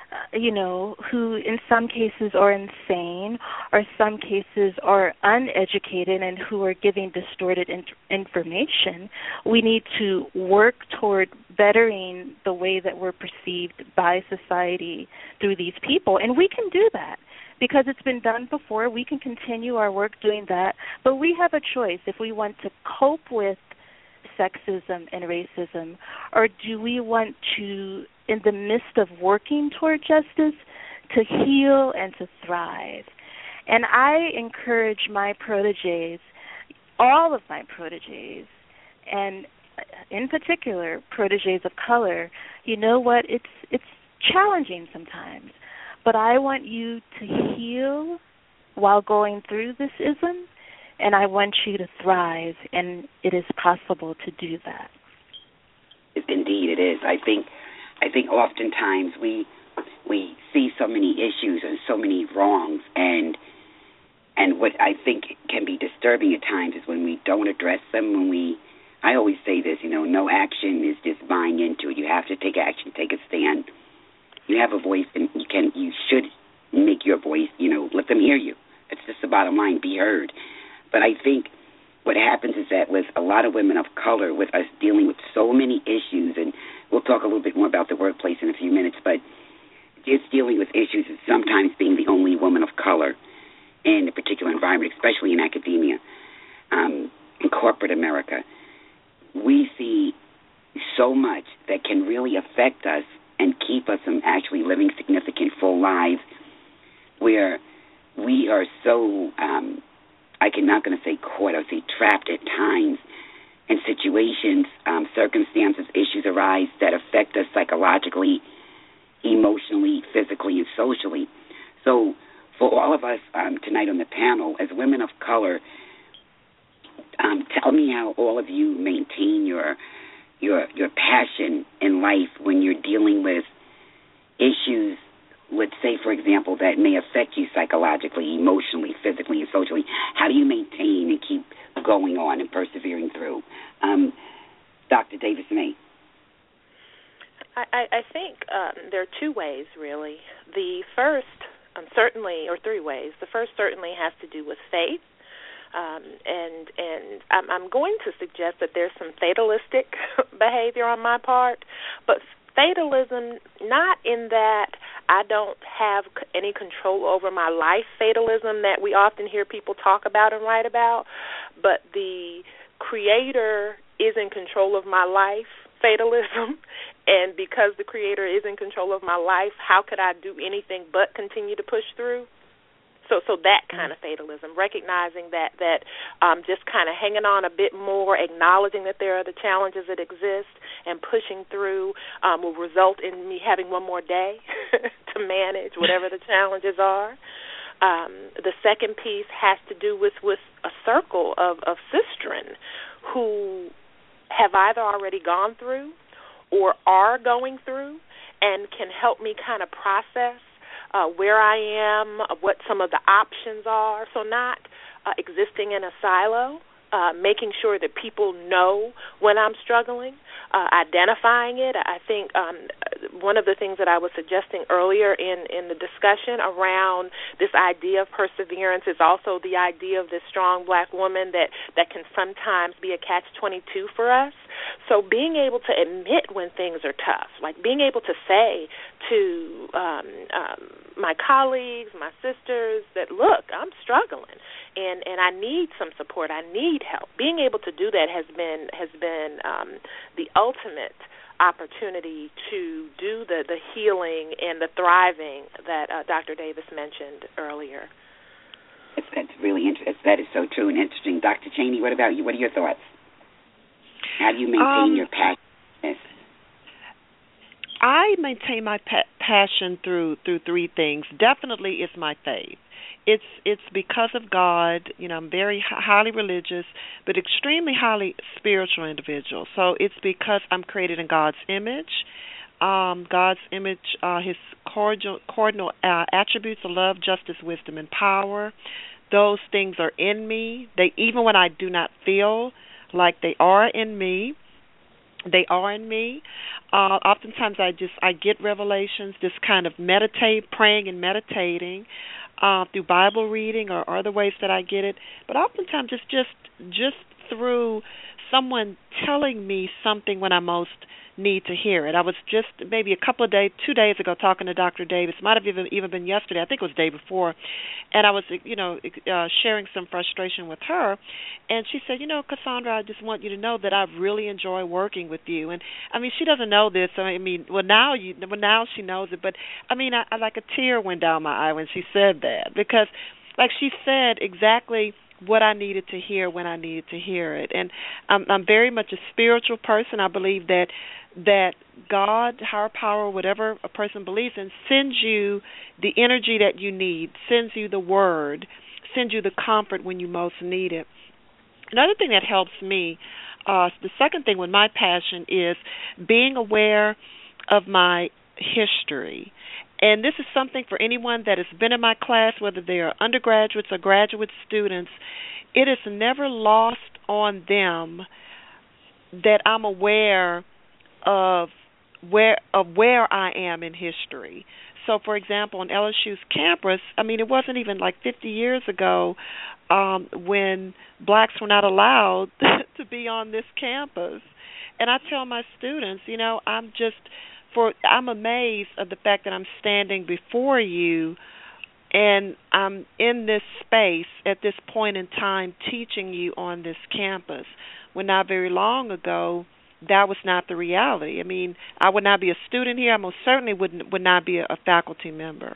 in some cases are insane or some cases are uneducated and who are giving distorted information. We need to work toward bettering the way that we're perceived by society through these people. And we can do that because it's been done before. We can continue our work doing that. But we have a choice if we want to cope with sexism and racism, or do we want to, in the midst of working toward justice, to heal and to thrive? And I encourage my proteges, all of my proteges, and in particular proteges of color, you know what, it's challenging sometimes, but I want you to heal while going through this ism, and I want you to thrive, and it is possible to do that. Indeed, it is. I think oftentimes we see so many issues and so many wrongs, and what I think can be disturbing at times is when we don't address them. I always say this, no action is just buying into it. You have to take action, take a stand. You have a voice, and you should make your voice. Let them hear you. It's just the bottom line. Be heard. But I think what happens is that with a lot of women of color, with us dealing with so many issues, and we'll talk a little bit more about the workplace in a few minutes, but just dealing with issues and sometimes being the only woman of color in a particular environment, especially in academia, in corporate America, we see so much that can really affect us and keep us from actually living significant, full lives where we are so... I'm not going to say caught, I'll say trapped at times in situations, circumstances, issues arise that affect us psychologically, emotionally, physically, and socially. So for all of us tonight on the panel, as women of color, tell me how all of you maintain your passion in life when you're dealing with issues, let's say, for example, that may affect you psychologically, emotionally, physically, and socially. How do you maintain and keep going on and persevering through? Dr. Davis-May. I think there are two ways, really. The first, certainly, or three ways. The first certainly has to do with faith. And I'm going to suggest that there's some fatalistic behavior on my part, but fatalism, not in that I don't have any control over my life fatalism that we often hear people talk about and write about, but the Creator is in control of my life fatalism, and because the Creator is in control of my life, how could I do anything but continue to push through? So that kind of fatalism, recognizing that just kind of hanging on a bit more, acknowledging that there are the challenges that exist, and pushing through will result in me having one more day to manage whatever the challenges are. The second piece has to do with a circle of sistren who have either already gone through or are going through and can help me kind of process where I am, what some of the options are. So not existing in a silo, making sure that people know when I'm struggling, identifying it. I think one of the things that I was suggesting earlier in the discussion around this idea of perseverance is also the idea of this strong black woman that can sometimes be a catch-22 for us. So being able to admit when things are tough, like being able to say to my colleagues, my sisters, that, look, I'm struggling. and I need some support. I need help. Being able to do that has been the ultimate opportunity to do the healing and the thriving that Dr. Davis mentioned earlier. That's really interesting. That is so true and interesting. Dr. Cheney, what about you? What are your thoughts? How do you maintain your passion? I maintain my passion through three things. Definitely, it's my faith. It's because of God. I'm very highly religious, but extremely highly spiritual individual. So it's because I'm created in God's image. His cardinal attributes of love, justice, wisdom, and power. Those things are in me. Even when I do not feel like they are in me, they are in me. Oftentimes I get revelations, just kind of praying and meditating through Bible reading or other ways that I get it. But oftentimes it's just through someone telling me something when I most need to hear it. I was just maybe 2 days ago talking to Dr. Davis. Might have even been yesterday. I think it was the day before. And I was, sharing some frustration with her. And she said, Cassandra, I just want you to know that I really enjoy working with you. And she doesn't know this. Now she knows it. But I like a tear went down my eye when she said that, because, like she said, exactly what I needed to hear when I needed to hear it. And I'm very much a spiritual person. I believe that God, higher power, whatever a person believes in, sends you the energy that you need, sends you the word, sends you the comfort when you most need it. Another thing that helps me, the second thing with my passion, is being aware of my history. And this is something for anyone that has been in my class, whether they are undergraduates or graduate students. It is never lost on them that I'm aware of where I am in history. So, for example, on LSU's campus, it wasn't even like 50 years ago when blacks were not allowed to be on this campus. And I tell my students, I'm amazed at the fact that I'm standing before you and I'm in this space at this point in time teaching you on this campus, when not very long ago that was not the reality. I would not be a student here. I most certainly would not be a faculty member.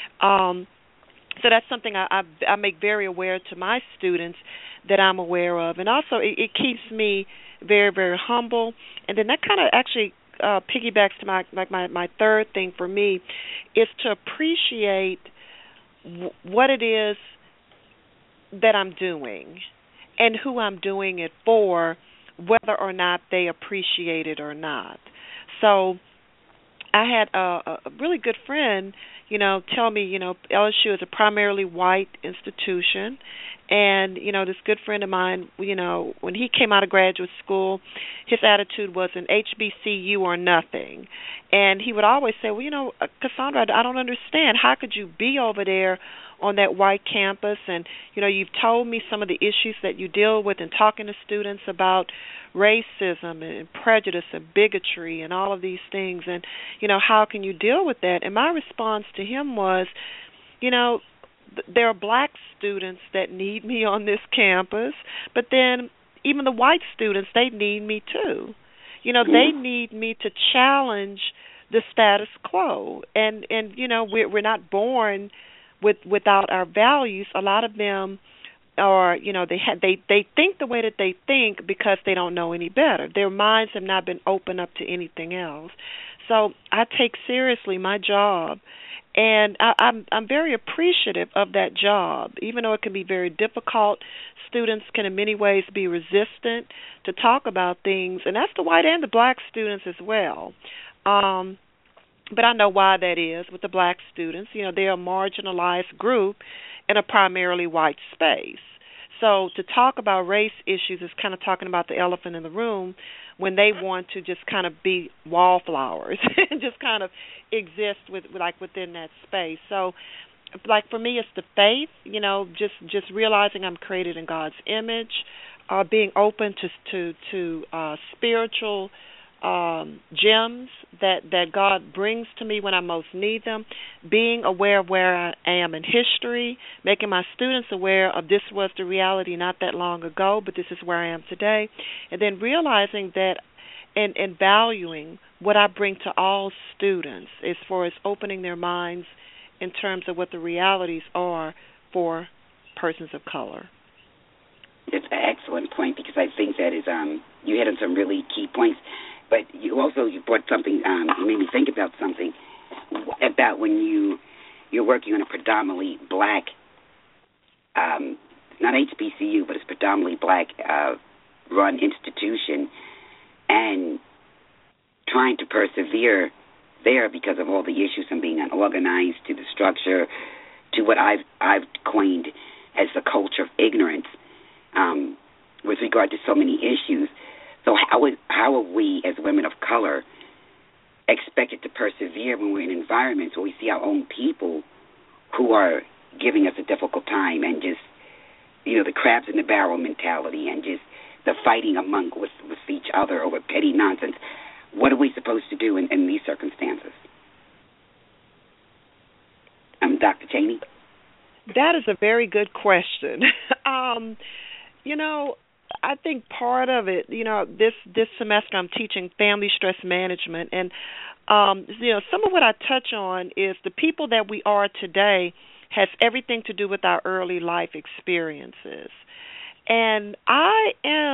So that's something I make very aware to my students that I'm aware of. And also it keeps me very, very humble. And then that kind of actually piggybacks to my third thing for me, is to appreciate what it is that I'm doing and who I'm doing it for, whether or not they appreciate it or not. So I had a really good friend, tell me, LSU is a primarily white institution. And, this good friend of mine, when he came out of graduate school, his attitude was an HBCU or nothing. And he would always say, Cassandra, I don't understand. How could you be over there on that white campus? And, you've told me some of the issues that you deal with in talking to students about racism and prejudice and bigotry and all of these things. And, how can you deal with that? And my response to him was, there are black students that need me on this campus, but then even the white students, they need me too. They need me to challenge the status quo. And we're not born without our values. A lot of them are, they think the way that they think because they don't know any better. Their minds have not been opened up to anything else. So I take seriously my job. And I'm very appreciative of that job, even though it can be very difficult. Students can in many ways be resistant to talk about things, and that's the white and the black students as well. But I know why that is with the black students. They're a marginalized group in a primarily white space. So to talk about race issues is kind of talking about the elephant in the room, when they want to just kind of be wallflowers and just kind of exist within that space. So, for me, it's the faith. Just realizing I'm created in God's image, being open to spiritual gems that God brings to me when I most need them, being aware of where I am in history, making my students aware of this was the reality not that long ago, but this is where I am today, and then realizing that and valuing what I bring to all students as far as opening their minds in terms of what the realities are for persons of color. That's an excellent point, because I think that is you hit on some really key points. But you brought something. You made me think about something about when you're working on a predominantly black, not HBCU, but it's predominantly black run institution, and trying to persevere there because of all the issues from being unorganized to the structure to what I've coined as the culture of ignorance with regard to so many issues. So how are we as women of color expected to persevere when we're in environments where we see our own people who are giving us a difficult time, and just, the crabs in the barrel mentality, and just the fighting with each other over petty nonsense? What are we supposed to do in these circumstances? Dr. Cheney? That is a very good question. I think part of it, this semester I'm teaching family stress management, and some of what I touch on is the people that we are today has everything to do with our early life experiences. And I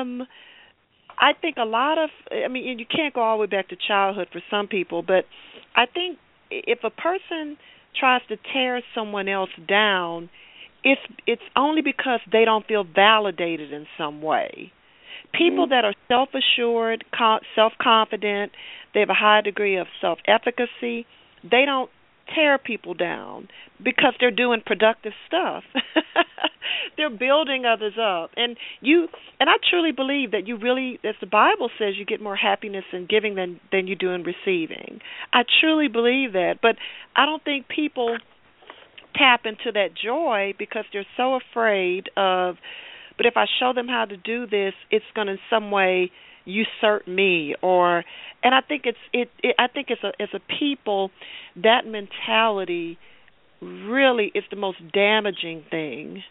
think a lot of, you can't go all the way back to childhood for some people, but I think if a person tries to tear someone else down, it's only because they don't feel validated in some way. People that are self-assured, self-confident, they have a high degree of self-efficacy, they don't tear people down because they're doing productive stuff. They're building others up. And I truly believe that you really, as the Bible says, you get more happiness in giving than you do in receiving. I truly believe that. But I don't think people tap into that joy because they're so afraid of, but if I show them how to do this, it's going to in some way usurp me, and I think I think as a people, that mentality really is the most damaging thing.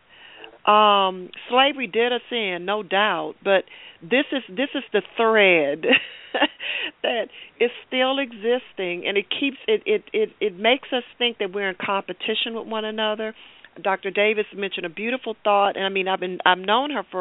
Slavery did us in, no doubt, but this is the thread that is still existing, and it makes us think that we're in competition with one another. Dr. Davis mentioned a beautiful thought, and I've known her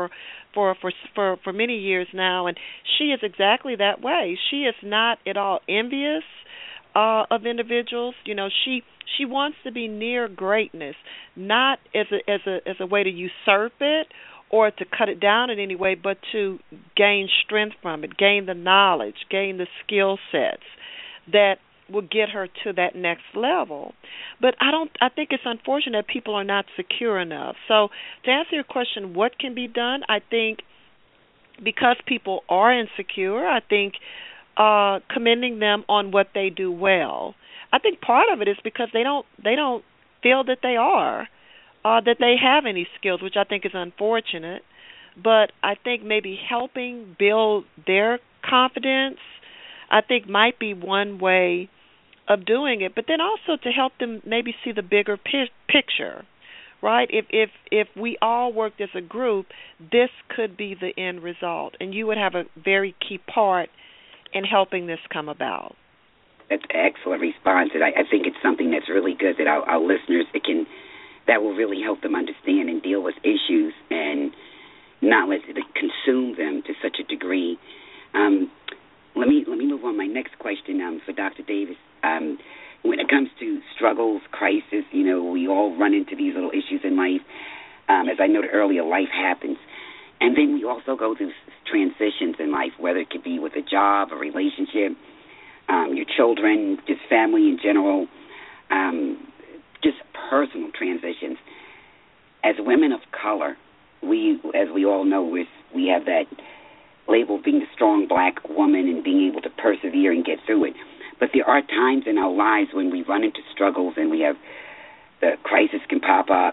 for many years now, and she is exactly that way. She is not at all envious of individuals. She wants to be near greatness, not as a way to usurp it or to cut it down in any way, but to gain strength from it, gain the knowledge, gain the skill sets that will get her to that next level. But I think it's unfortunate that people are not secure enough. So to answer your question, what can be done? I think because people are insecure, I think commending them on what they do well. I think part of it is because they don't feel that they are, that they have any skills, which I think is unfortunate. But I think maybe helping build their confidence, I think, might be one way of doing it, but then also to help them maybe see the bigger picture, right? If we all worked as a group, this could be the end result, and you would have a very key part in helping this come about. That's an excellent response, and I think it's something that's really good that our listeners that will really help them understand and deal with issues and not let it consume them to such a degree. Let me move on. My next question for Dr. Davis. When it comes to struggles, crisis, we all run into these little issues in life. As I noted earlier, life happens. And then we also go through transitions in life, whether it could be with a job, a relationship, your children, just family in general, just personal transitions. As women of color, as we all know, we have that label of being the strong black woman and being able to persevere and get through it. But there are times in our lives when we run into struggles and we have the crisis can pop up,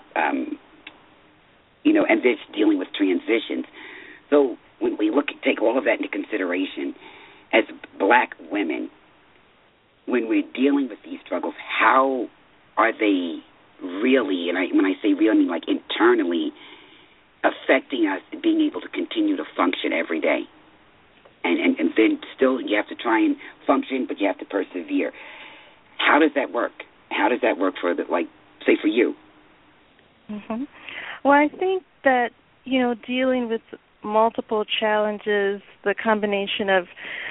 and this dealing with transitions. So when we take all of that into consideration, as black women, when we're dealing with these struggles, how are they really, and when I say really, I mean like internally, affecting us being able to continue to function every day? And then still you have to try and function, but you have to persevere. How does that work? How does that work for, say, for you? Mm-hmm. Well, I think that, dealing with multiple challenges, the combination of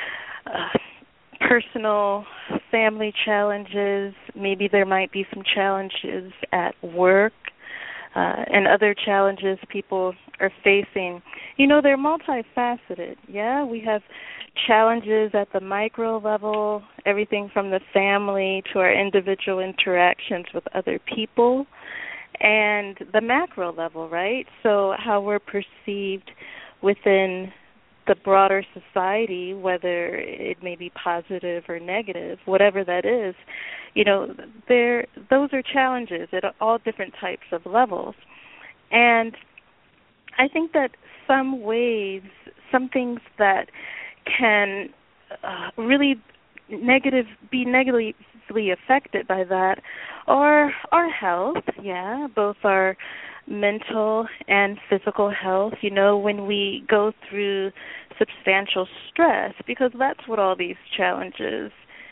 personal, family challenges, maybe there might be some challenges at work, and other challenges people are facing. They're multifaceted, yeah? We have challenges at the micro level, everything from the family to our individual interactions with other people, and the macro level, right? So how we're perceived within the broader society, whether it may be positive or negative, whatever that is, those are challenges at all different types of levels. And I think that some ways, some things that can really be negatively affected by that are our health, both our mental and physical health, when we go through substantial stress, because that's what all these challenges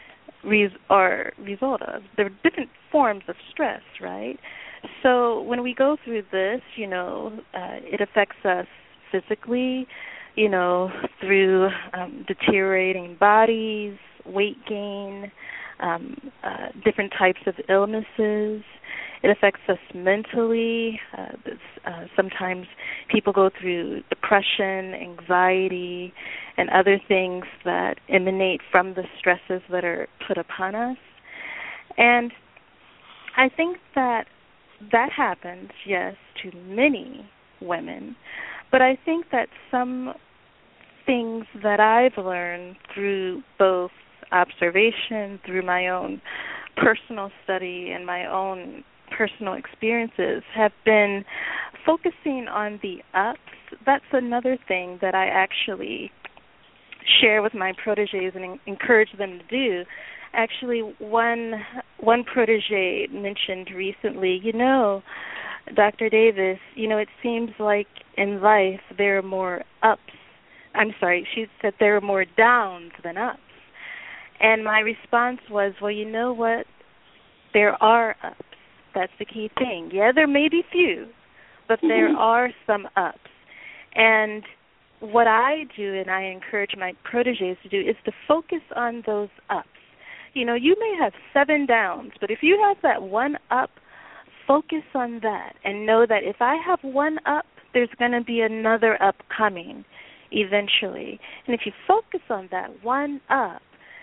are result of. There are different forms of stress, right? So when we go through this, it affects us physically, through deteriorating bodies, weight gain, different types of illnesses. It affects us mentally. Sometimes people go through depression, anxiety, and other things that emanate from the stresses that are put upon us. And I think that happens, yes, to many women. But I think that some things that I've learned through both observation, through my own personal study and my own personal experiences, have been focusing on the ups. That's another thing that I actually share with my proteges and encourage them to do. Actually, one protege mentioned recently, Dr. Davis, it seems like in life there are more ups. She said there are more downs than ups. And my response was, well, you know what? There are ups. That's the key thing. Yeah, there may be few, but there are some ups. And what I do, and I encourage my proteges to do, is to focus on those ups. You may have 7 downs, but if you have that one up, focus on that and know that if I have one up, there's going to be another up coming eventually. And if you focus on that one up,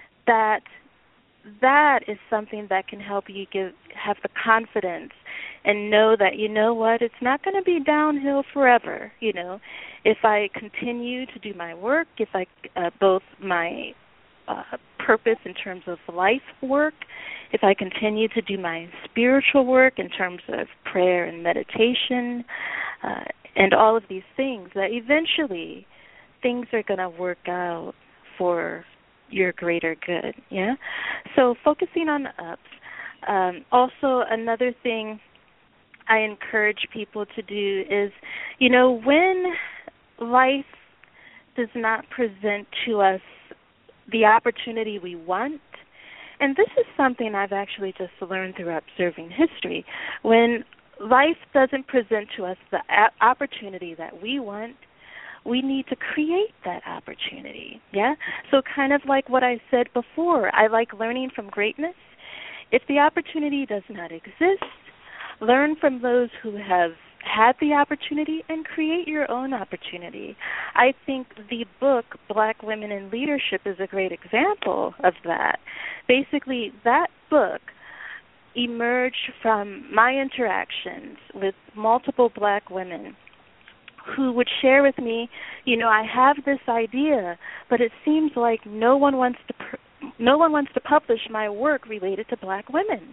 that is something that can help you have the confidence and know that, it's not going to be downhill forever. If I continue to do my work, if I both my purpose in terms of life work, if I continue to do my spiritual work in terms of prayer and meditation, and all of these things, that eventually things are going to work out for your greater good, yeah? So focusing on the ups. Also, another thing I encourage people to do is, when life does not present to us the opportunity we want, and this is something I've actually just learned through observing history, when life doesn't present to us the opportunity that we want, we need to create that opportunity, yeah? So kind of like what I said before, I like learning from greatness. If the opportunity does not exist, learn from those who have had the opportunity and create your own opportunity. I think the book, Black Women in Leadership, is a great example of that. Basically, that book emerged from my interactions with multiple black women who would share with me, I have this idea, but it seems like no one wants to publish my work related to black women.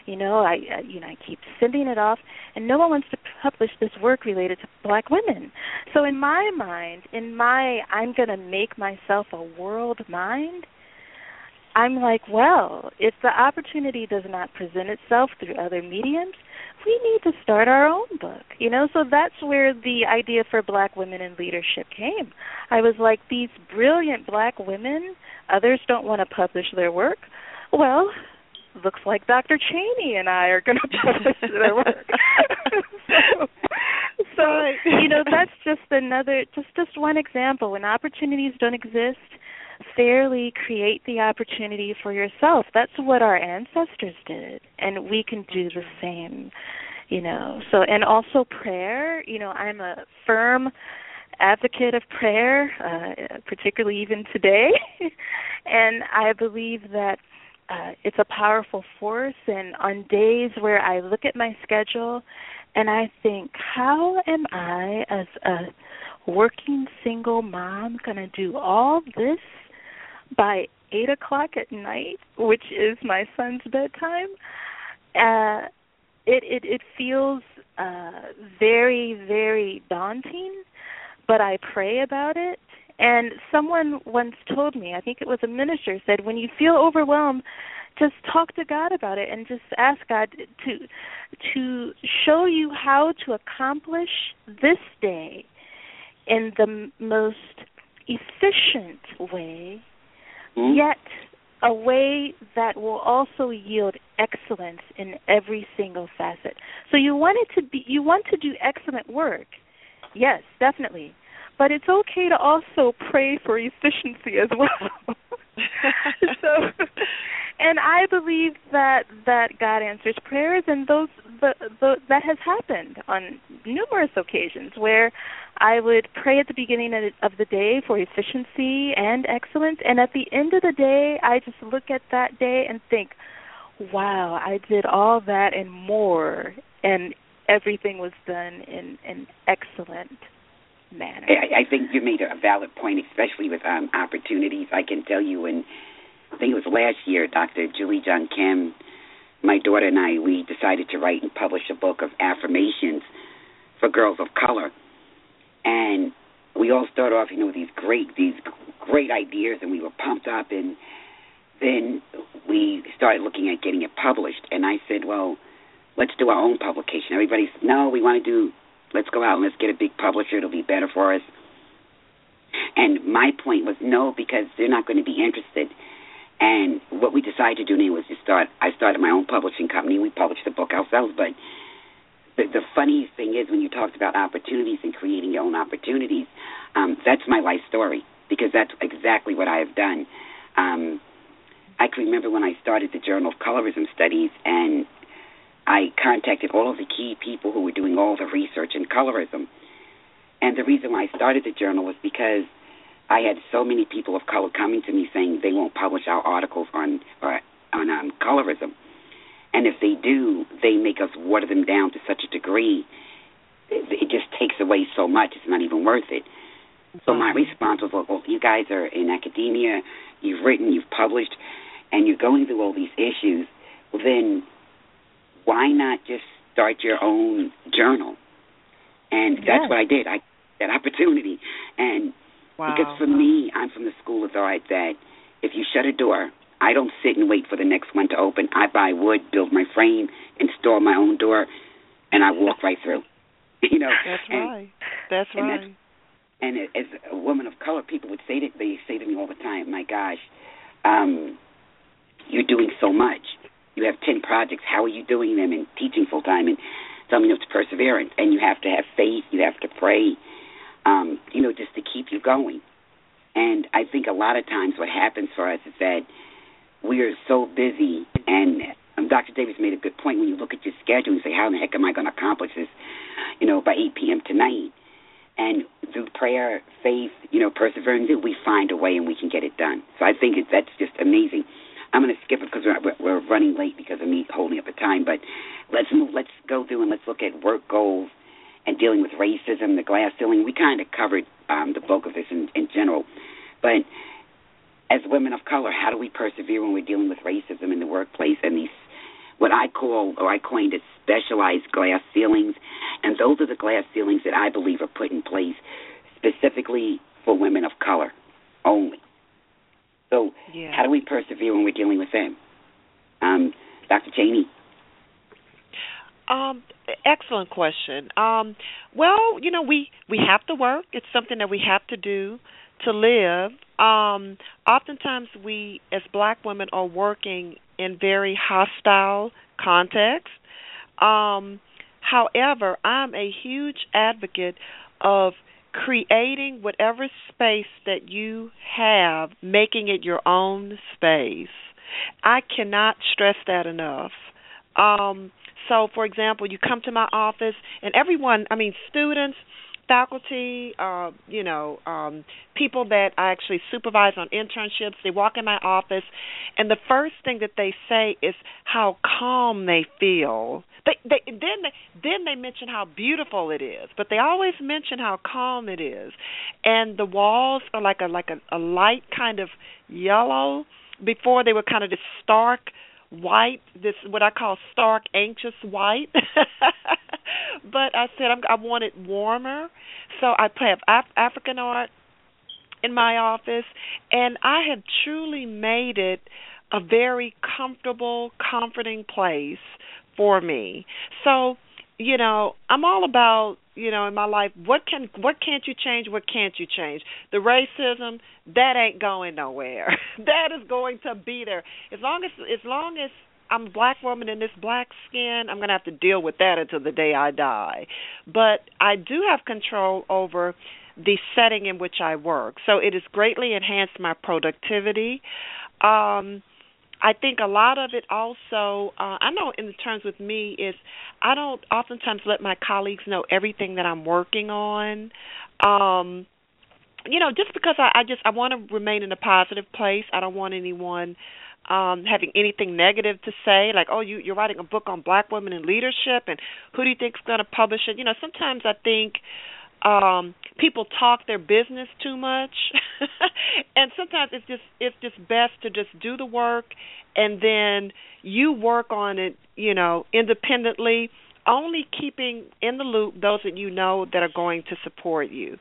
I keep sending it off, and no one wants to publish this work related to black women. So in my mind, I'm going to make myself a world mind, I'm like, well, if the opportunity does not present itself through other mediums, we need to start our own book, So that's where the idea for Black Women in Leadership came. I was like, these brilliant black women, others don't want to publish their work. Well, looks like Dr. Cheney and I are going to publish their work. so that's just one example. When opportunities don't exist, fairly create the opportunity for yourself. That's what our ancestors did, and we can do the same, So, and also prayer, I'm a firm advocate of prayer, particularly even today, and I believe that it's a powerful force, and on days where I look at my schedule and I think, how am I, as a working single mom, going to do all this by 8 o'clock at night, which is my son's bedtime? It feels very, very daunting, but I pray about it. And someone once told me, I think it was a minister, said, when you feel overwhelmed, just talk to God about it and just ask God to show you how to accomplish this day in the most efficient way, yet a way that will also yield excellence in every single facet. So you want to do excellent work. Yes, definitely. But it's okay to also pray for efficiency as well. And I believe that God answers prayers, and that has happened on numerous occasions where I would pray at the beginning of the day for efficiency and excellence, and at the end of the day, I just look at that day and think, wow, I did all that and more, and everything was done in an excellent manner. I think you made a valid point, especially with opportunities. I can tell you, I think it was last year, Dr. Julie John Kim, my daughter and I, we decided to write and publish a book of affirmations for girls of color. And we all started off, with these great ideas, and we were pumped up. And then we started looking at getting it published. And I said, well, let's do our own publication. Everybody said, no, let's go out and let's get a big publisher. It'll be better for us. And my point was no, because they're not going to be interested. And what we decided to do was I started my own publishing company. We published the book ourselves. But the funniest thing is, when you talked about opportunities and creating your own opportunities, that's my life story, because that's exactly what I have done. I can remember when I started the Journal of Colorism Studies, and I contacted all of the key people who were doing all the research in colorism. And the reason why I started the journal was because I had so many people of color coming to me saying they won't publish our articles on colorism. And if they do, they make us water them down to such a degree, it just takes away so much, it's not even worth it. So my response was, well, you guys are in academia, you've written, you've published, and you're going through all these issues, well, then why not just start your own journal? And that's what I did. I that opportunity. And because for me, I'm from the school of thought that if you shut a door, I don't sit and wait for the next one to open. I buy wood, build my frame, install my own door, and I walk right through. That's right. And as a woman of color, people would say they say to me all the time, my gosh, you're doing so much. You have 10 projects. How are you doing them and teaching full time? And tell me it's perseverance. And you have to have faith. You have to pray, just to keep you going. And I think a lot of times what happens for us is that we are so busy. And Dr. Davis made a good point. When you look at your schedule and say, how in the heck am I going to accomplish this, by 8 p.m. tonight? And through prayer, faith, perseverance, we find a way and we can get it done. So I think that's just amazing. I'm going to skip it because we're running late because of me holding up the time. But let's go through and let's look at work goals and dealing with racism, the glass ceiling. We kind of covered the bulk of this in general. But as women of color, how do we persevere when we're dealing with racism in the workplace and these what I call, or I coined as specialized glass ceilings, and those are the glass ceilings that I believe are put in place specifically for women of color only. So how do we persevere when we're dealing with them? Dr. Cheney? Excellent question. Well, we have to work. It's something that we have to do to live. Oftentimes we, as black women, are working in very hostile contexts. However, I'm a huge advocate of creating whatever space that you have, making it your own space. I cannot stress that enough. So, for example, you come to my office, and everyone, students, faculty, people that I actually supervise on internships, they walk in my office, and the first thing that they say is how calm they feel. Then they mention how beautiful it is, but they always mention how calm it is. And the walls are like a light kind of yellow. Before they were kind of this stark white, this what I call stark anxious white. But I said I want it warmer, so I have African art in my office, and I have truly made it a very comfortable, comforting place for me. So, I'm all about, in my life, what can't you change, what can't you change? The racism, that ain't going nowhere. That is going to be there. As long as I'm a black woman in this black skin, I'm going to have to deal with that until the day I die. But I do have control over the setting in which I work. So it has greatly enhanced my productivity. I think a lot of it also, I know in terms with me, is I don't oftentimes let my colleagues know everything that I'm working on. Just because I want to remain in a positive place. I don't want anyone having anything negative to say, like, oh, you're writing a book on black women in leadership, and who do you think is going to publish it? Sometimes I think people talk their business too much, and sometimes it's just best to just do the work, and then you work on it, independently, only keeping in the loop those that that are going to support you.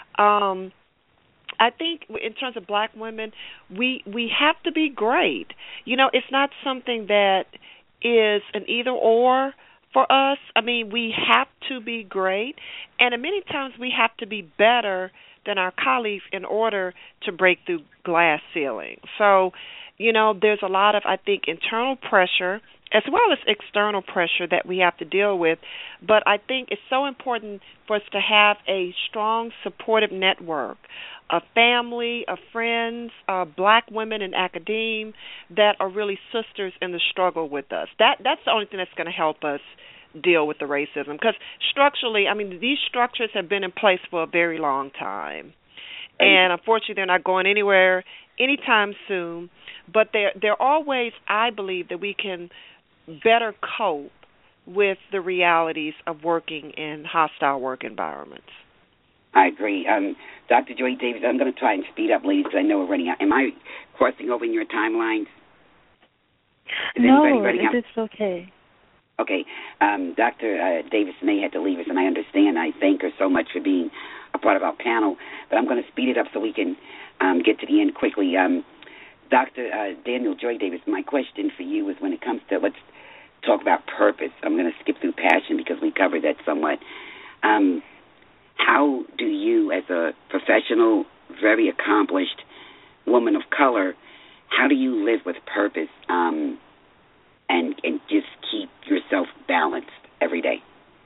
I think in terms of black women, we have to be great. It's not something that is an either or for us. We have to be great, and many times we have to be better than our colleagues in order to break through glass ceilings. So, there's a lot of, I think, internal pressure as well as external pressure that we have to deal with. But I think it's so important for us to have a strong, supportive network of family, of friends, black women in academia that are really sisters in the struggle with us. That's the only thing that's going to help us deal with the racism. Because structurally, these structures have been in place for a very long time. And unfortunately, they're not going anywhere anytime soon. But there are ways, I believe, that we can better cope with the realities of working in hostile work environments. I agree. Dr. Joy Davis, I'm going to try and speed up, ladies, because I know we're running out. Am I crossing over in your timelines? No, it's okay. Okay. Dr. Davis-May had to leave us, and I understand. I thank her so much for being a part of our panel, but I'm going to speed it up so we can get to the end quickly. Dr. Daniel Joy Davis, my question for you is when it comes to, let's talk about purpose. I'm going to skip through passion because we covered that somewhat. How do you, as a professional, very accomplished woman of color, how do you live with purpose and just keep yourself balanced every day?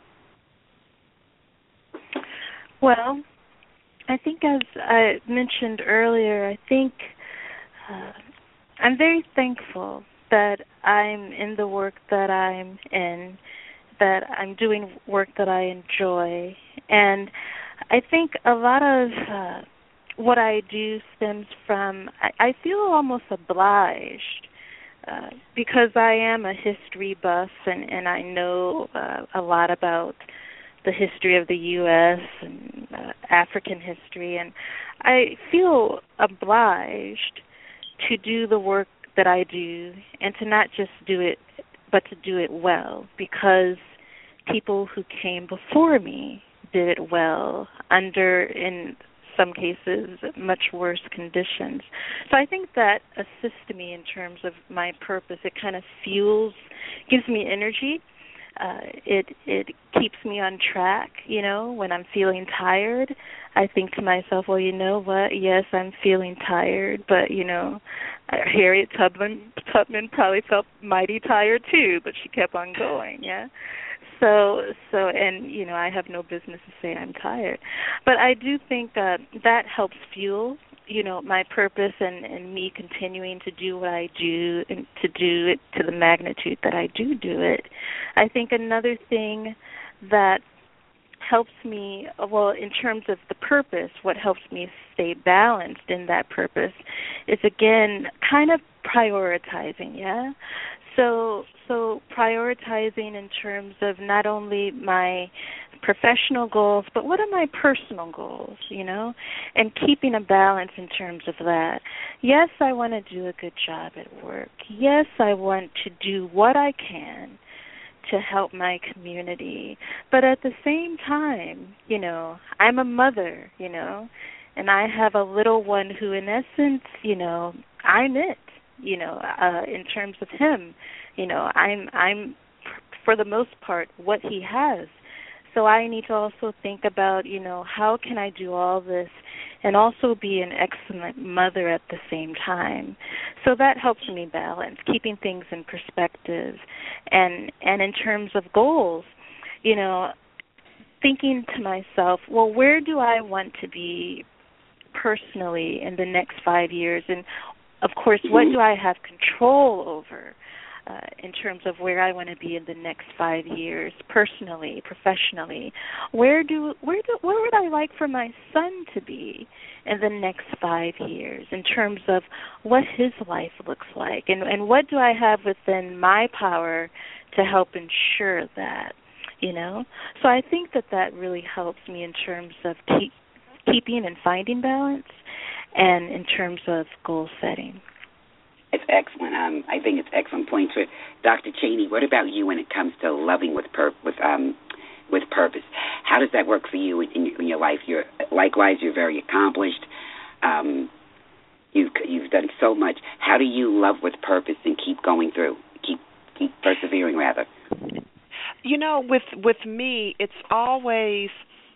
Well, I think as I mentioned earlier, I think I'm very thankful that I'm in the work that I'm in, that I'm doing work that I enjoy. And I think a lot of what I do stems from, I feel almost obliged because I am a history buff and I know a lot about the history of the U.S. and African history. And I feel obliged to do the work that I do and to not just do it but to do it well, because people who came before me did it well under, in some cases, much worse conditions. So I think that assists me in terms of my purpose. It kind of fuels, gives me energy. It keeps me on track, when I'm feeling tired. I think to myself, well, you know what? Yes, I'm feeling tired, but, Harriet Tubman probably felt mighty tired too, but she kept on going, yeah? So, and, I have no business to say I'm tired. But I do think that helps fuel, my purpose and me continuing to do what I do and to do it to the magnitude that I do it. I think another thing that helps me, well, in terms of the purpose, what helps me stay balanced in that purpose is, again, kind of prioritizing, yeah? So prioritizing in terms of not only my professional goals, but what are my personal goals, and keeping a balance in terms of that. Yes, I want to do a good job at work. Yes, I want to do what I can to help my community. But at the same time, I'm a mother, and I have a little one who, in essence, I'm it, in terms of him. I'm for the most part what he has. So I need to also think about, how can I do all this and also be an excellent mother at the same time. So that helps me balance, keeping things in perspective. And in terms of goals, thinking to myself, well, where do I want to be personally in the next 5 years? And, of course, what do I have control over? In terms of where I want to be in the next 5 years, personally, professionally, where would I like for my son to be in the next 5 years in terms of what his life looks like, and what do I have within my power to help ensure that, So I think that really helps me in terms of keeping and finding balance, and in terms of goal setting. It's excellent. I think it's excellent points. Dr. Cheney, what about you when it comes to loving with purpose? How does that work for you in your life? You're very accomplished. You've done so much. How do you love with purpose and keep going through? Keep persevering, rather. With me, it's always,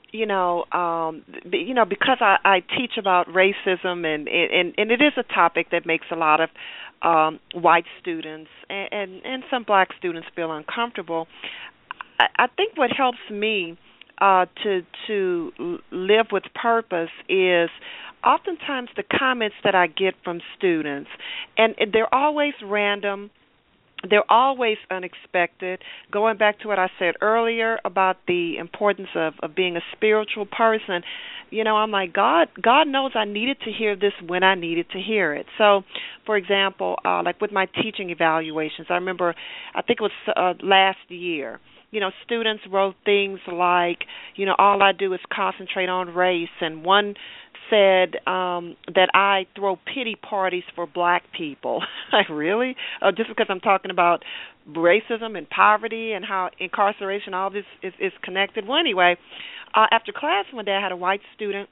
because I teach about racism, and it is a topic that makes a lot of white students and some black students feel uncomfortable. I think what helps me to live with purpose is oftentimes the comments that I get from students, and they're always random. They're always unexpected. Going back to what I said earlier about the importance of being a spiritual person, I'm like, God knows I needed to hear this when I needed to hear it. So, for example, like with my teaching evaluations, I remember, I think it was last year, students wrote things like, all I do is concentrate on race, and one said that I throw pity parties for black people. Like, really? Just because I'm talking about racism and poverty and how incarceration, all this is connected. Well, anyway, after class one day, I had a white student.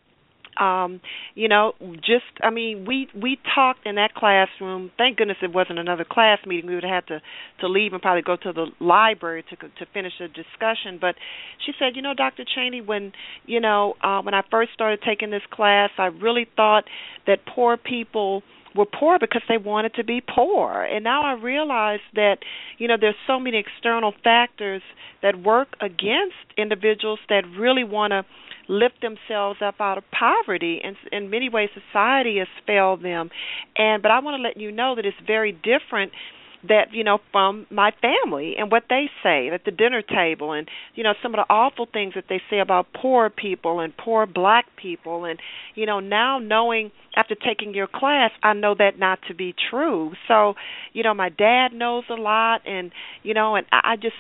We talked in that classroom. Thank goodness it wasn't another class meeting. We would have had to leave and probably go to the library to finish the discussion. But she said, Dr. Cheney, when I first started taking this class, I really thought that poor people were poor because they wanted to be poor. And now I realize that, there's so many external factors that work against individuals that really want to lift themselves up out of poverty, and in many ways society has failed them. But I want to let you know that it's very different that, from my family and what they say at the dinner table, and, some of the awful things that they say about poor people and poor black people. And, now knowing after taking your class, I know that not to be true. So, my dad knows a lot, and, and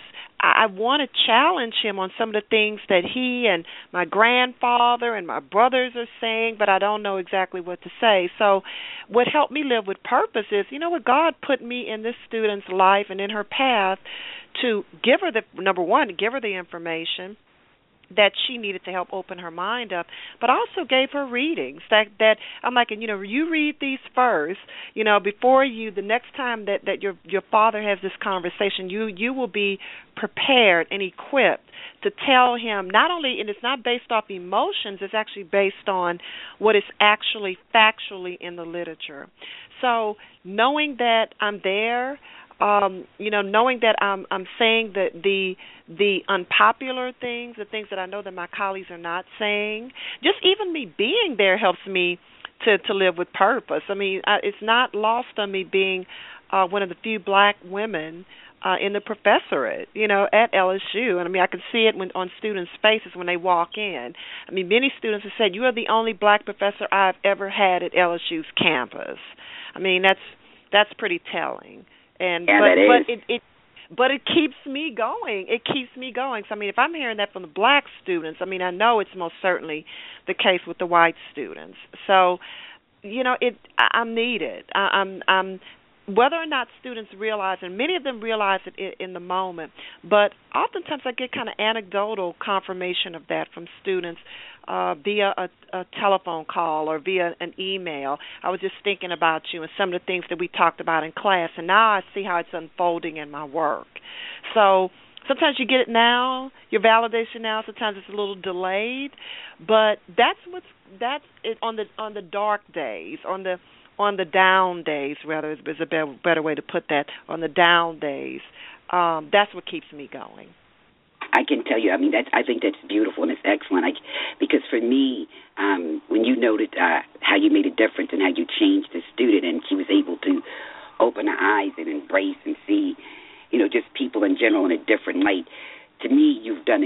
I want to challenge him on some of the things that he and my grandfather and my brothers are saying, but I don't know exactly what to say. So what helped me live with purpose is, you know what, God put me in this student's life and in her path to give her number one, to give her the information that she needed to help open her mind up, but also gave her readings that I'm like, and you read these first, before the next time that your father has this conversation, you will be prepared and equipped to tell him not only, and it's not based off emotions, it's actually based on what is actually factually in the literature. So knowing that I'm there, knowing that I'm saying that the unpopular things, the things that I know that my colleagues are not saying, just even me being there helps me to live with purpose. I mean, it's not lost on me being one of the few black women in the professorate, at LSU. And I mean, I can see it on students' faces when they walk in. I mean, many students have said, "You are the only black professor I've ever had at LSU's campus." I mean, that's pretty telling. And but it keeps me going. It keeps me going. So I mean, if I'm hearing that from the black students, I mean, I know it's most certainly the case with the white students. So, I'm needed. I'm whether or not students realize, and many of them realize it in the moment, but oftentimes I get kind of anecdotal confirmation of that from students via a telephone call or via an email. I was just thinking about you and some of the things that we talked about in class, and now I see how it's unfolding in my work. So sometimes you get it now, your validation now. Sometimes it's a little delayed, but that's it on the dark days, on the down days, rather, is a better way to put that. On the down days, that's what keeps me going. I can tell you, I mean, I think that's beautiful and it's excellent. Because for me, when you noted how you made a difference and how you changed the student, and she was able to open her eyes and embrace and see, just people in general in a different light. To me, you've done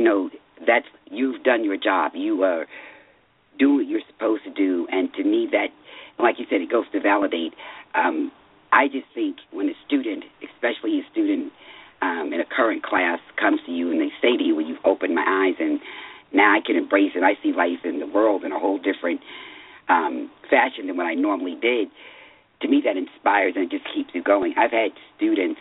you've done your job. You are doing what you're supposed to do, and to me, that, like you said, it goes to validate. I just think when a student, especially a student in a current class, comes to you and they say to you, "Well, you've opened my eyes, and now I can embrace it. I see life in the world in a whole different fashion than what I normally did." To me, that inspires and it just keeps you going. I've had students,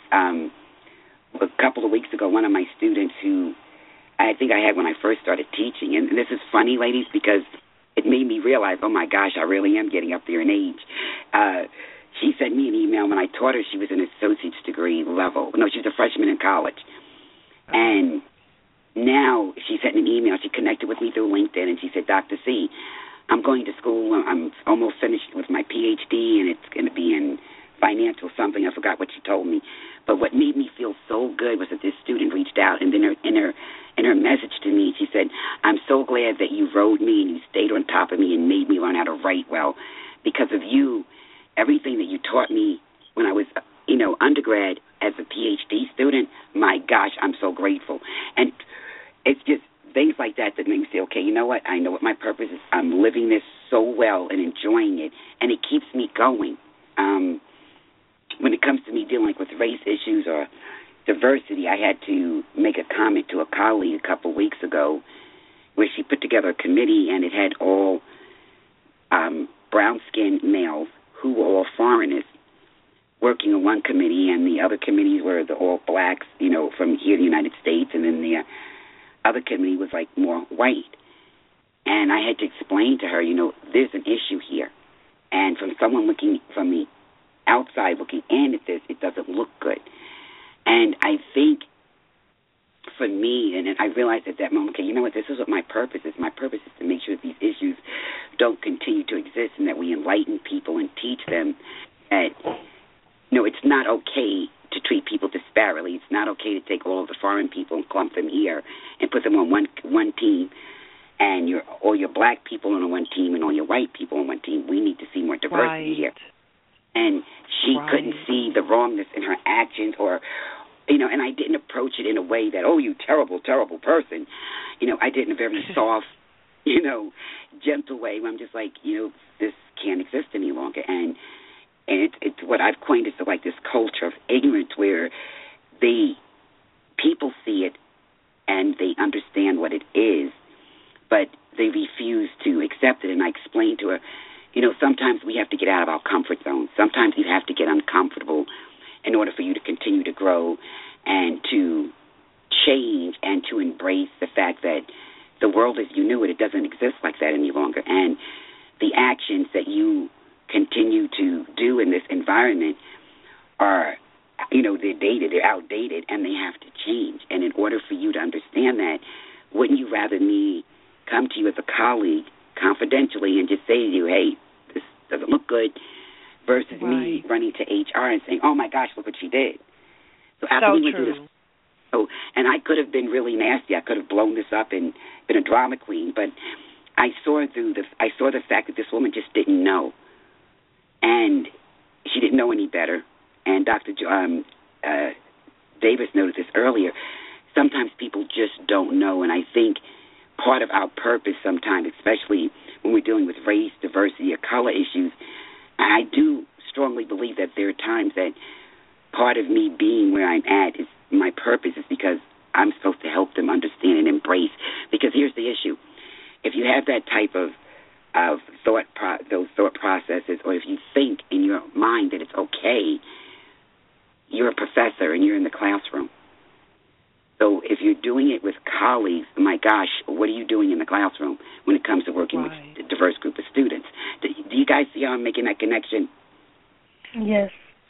a couple of weeks ago, one of my students who I think I had when I first started teaching, and this is funny, ladies, because it made me realize, oh, my gosh, I really am getting up there in age. She sent me an email when I taught her. She was an associate's degree level. No, she was a freshman in college. And now she sent an email. She connected with me through LinkedIn, and she said, "Dr. C, I'm going to school. I'm almost finished with my PhD, and it's going to be in financial something." I forgot what she told me. But what made me feel so good was that this student reached out, and then in her message to me, she said, "I'm so glad that you rode me and you stayed on top of me and made me learn how to write well. Because of you, everything that you taught me when I was, undergrad as a PhD student, my gosh, I'm so grateful." And it's just things like that make me say, okay, you know what? I know what my purpose is. I'm living this so well and enjoying it, and it keeps me going. When it comes to me dealing with race issues or diversity, I had to make a comment to a colleague a couple of weeks ago where she put together a committee, and it had all brown-skinned males who were all foreigners working on one committee, and the other committees were all blacks, from here in the United States, and then the other committee was like more white. And I had to explain to her, there's an issue here. And from someone looking from the outside looking in at this, it doesn't look good. And I think for me, and I realized at that moment, okay, you know what, this is what my purpose is. My purpose is to make sure that these issues don't continue to exist, and that we enlighten people and teach them that, it's not okay to treat people disparately. It's not okay to take all of the foreign people and clump them here and put them on one team, and all your black people on one team and all your white people on one team. We need to see more diversity here. And she couldn't see the wrongness in her actions, or, and I didn't approach it in a way that, oh, you terrible, terrible person. I did in a very soft, gentle way where I'm just like, this can't exist any longer. And it's what I've coined as like this culture of ignorance, where the people see it and they understand what it is, but they refuse to accept it. And I explained to her, sometimes we have to get out of our comfort zone. Sometimes you have to get uncomfortable in order for you to continue to grow and to change and to embrace the fact that the world as you knew it doesn't exist like that any longer. And the actions that you continue to do in this environment are, they're dated, they're outdated, and they have to change. And in order for you to understand that, wouldn't you rather me come to you as a colleague confidentially and just say to you, hey, this doesn't look good, versus me running to HR and saying, oh, my gosh, look what she did. So after we went through this, and I could have been really nasty. I could have blown this up and been a drama queen, but I saw the fact that this woman just didn't know, and she didn't know any better. And Dr. Davis noted this earlier. Sometimes people just don't know, and I think part of our purpose sometimes, especially when we're dealing with race, diversity, or color issues, I do strongly believe that there are times that part of me being where I'm at is my purpose is because I'm supposed to help them understand and embrace. Because here's the issue: if you have that type of those thought processes, or if you think in your mind that it's okay, you're a professor and you're in the classroom. So if you're doing it with colleagues, my gosh, what are you doing in the classroom when it comes to working with a diverse group of students? Do you guys see how I'm making that connection? Yes.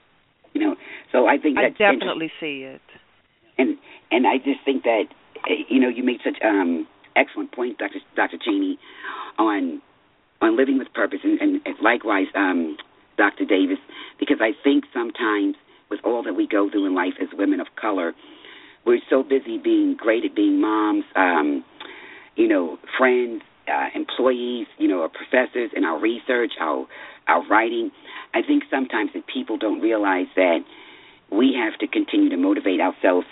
So I think that's definitely see it. And I just think that, you made such excellent point, Dr. Cheney, on living with purpose, and likewise, Dr. Davis, because I think sometimes with all that we go through in life as women of color, we're so busy being great at being moms, friends, employees, our professors, in our research, our writing. I think sometimes that people don't realize that we have to continue to motivate ourselves,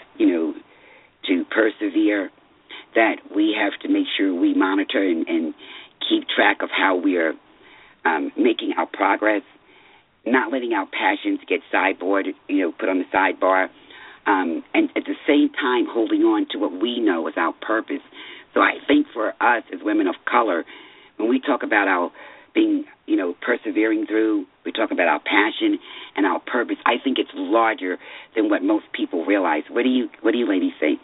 to persevere, that we have to make sure we monitor and keep track of how we're making our progress, not letting our passions get put on the sidebar, and at the same time holding on to what we know is our purpose. So I think for us as women of color, when we talk about our being, persevering through, we talk about our passion and our purpose, I think it's larger than what most people realize. What do you ladies think?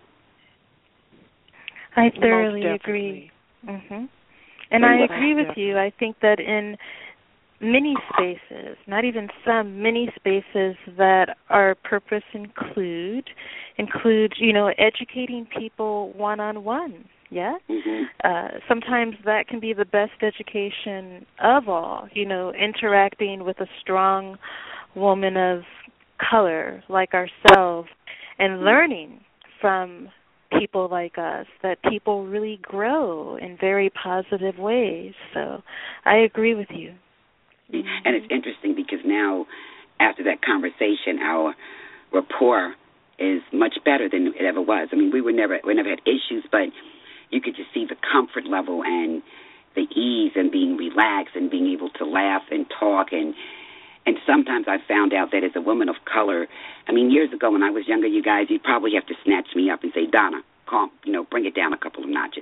I thoroughly agree. Mm-hmm. And I agree with you. I think that in many spaces, not even some, many spaces that our purpose include, educating people one-on-one, yeah? Mm-hmm. Sometimes that can be the best education of all, interacting with a strong woman of color like ourselves and learning from people like us, that people really grow in very positive ways. So I agree with you. And it's interesting because now, after that conversation, our rapport is much better than it ever was. I mean, we never had issues, but you could just see the comfort level and the ease and being relaxed and being able to laugh and talk. And sometimes I found out that as a woman of color, I mean, years ago when I was younger, you guys, you'd probably have to snatch me up and say, Donna, calm, bring it down a couple of notches.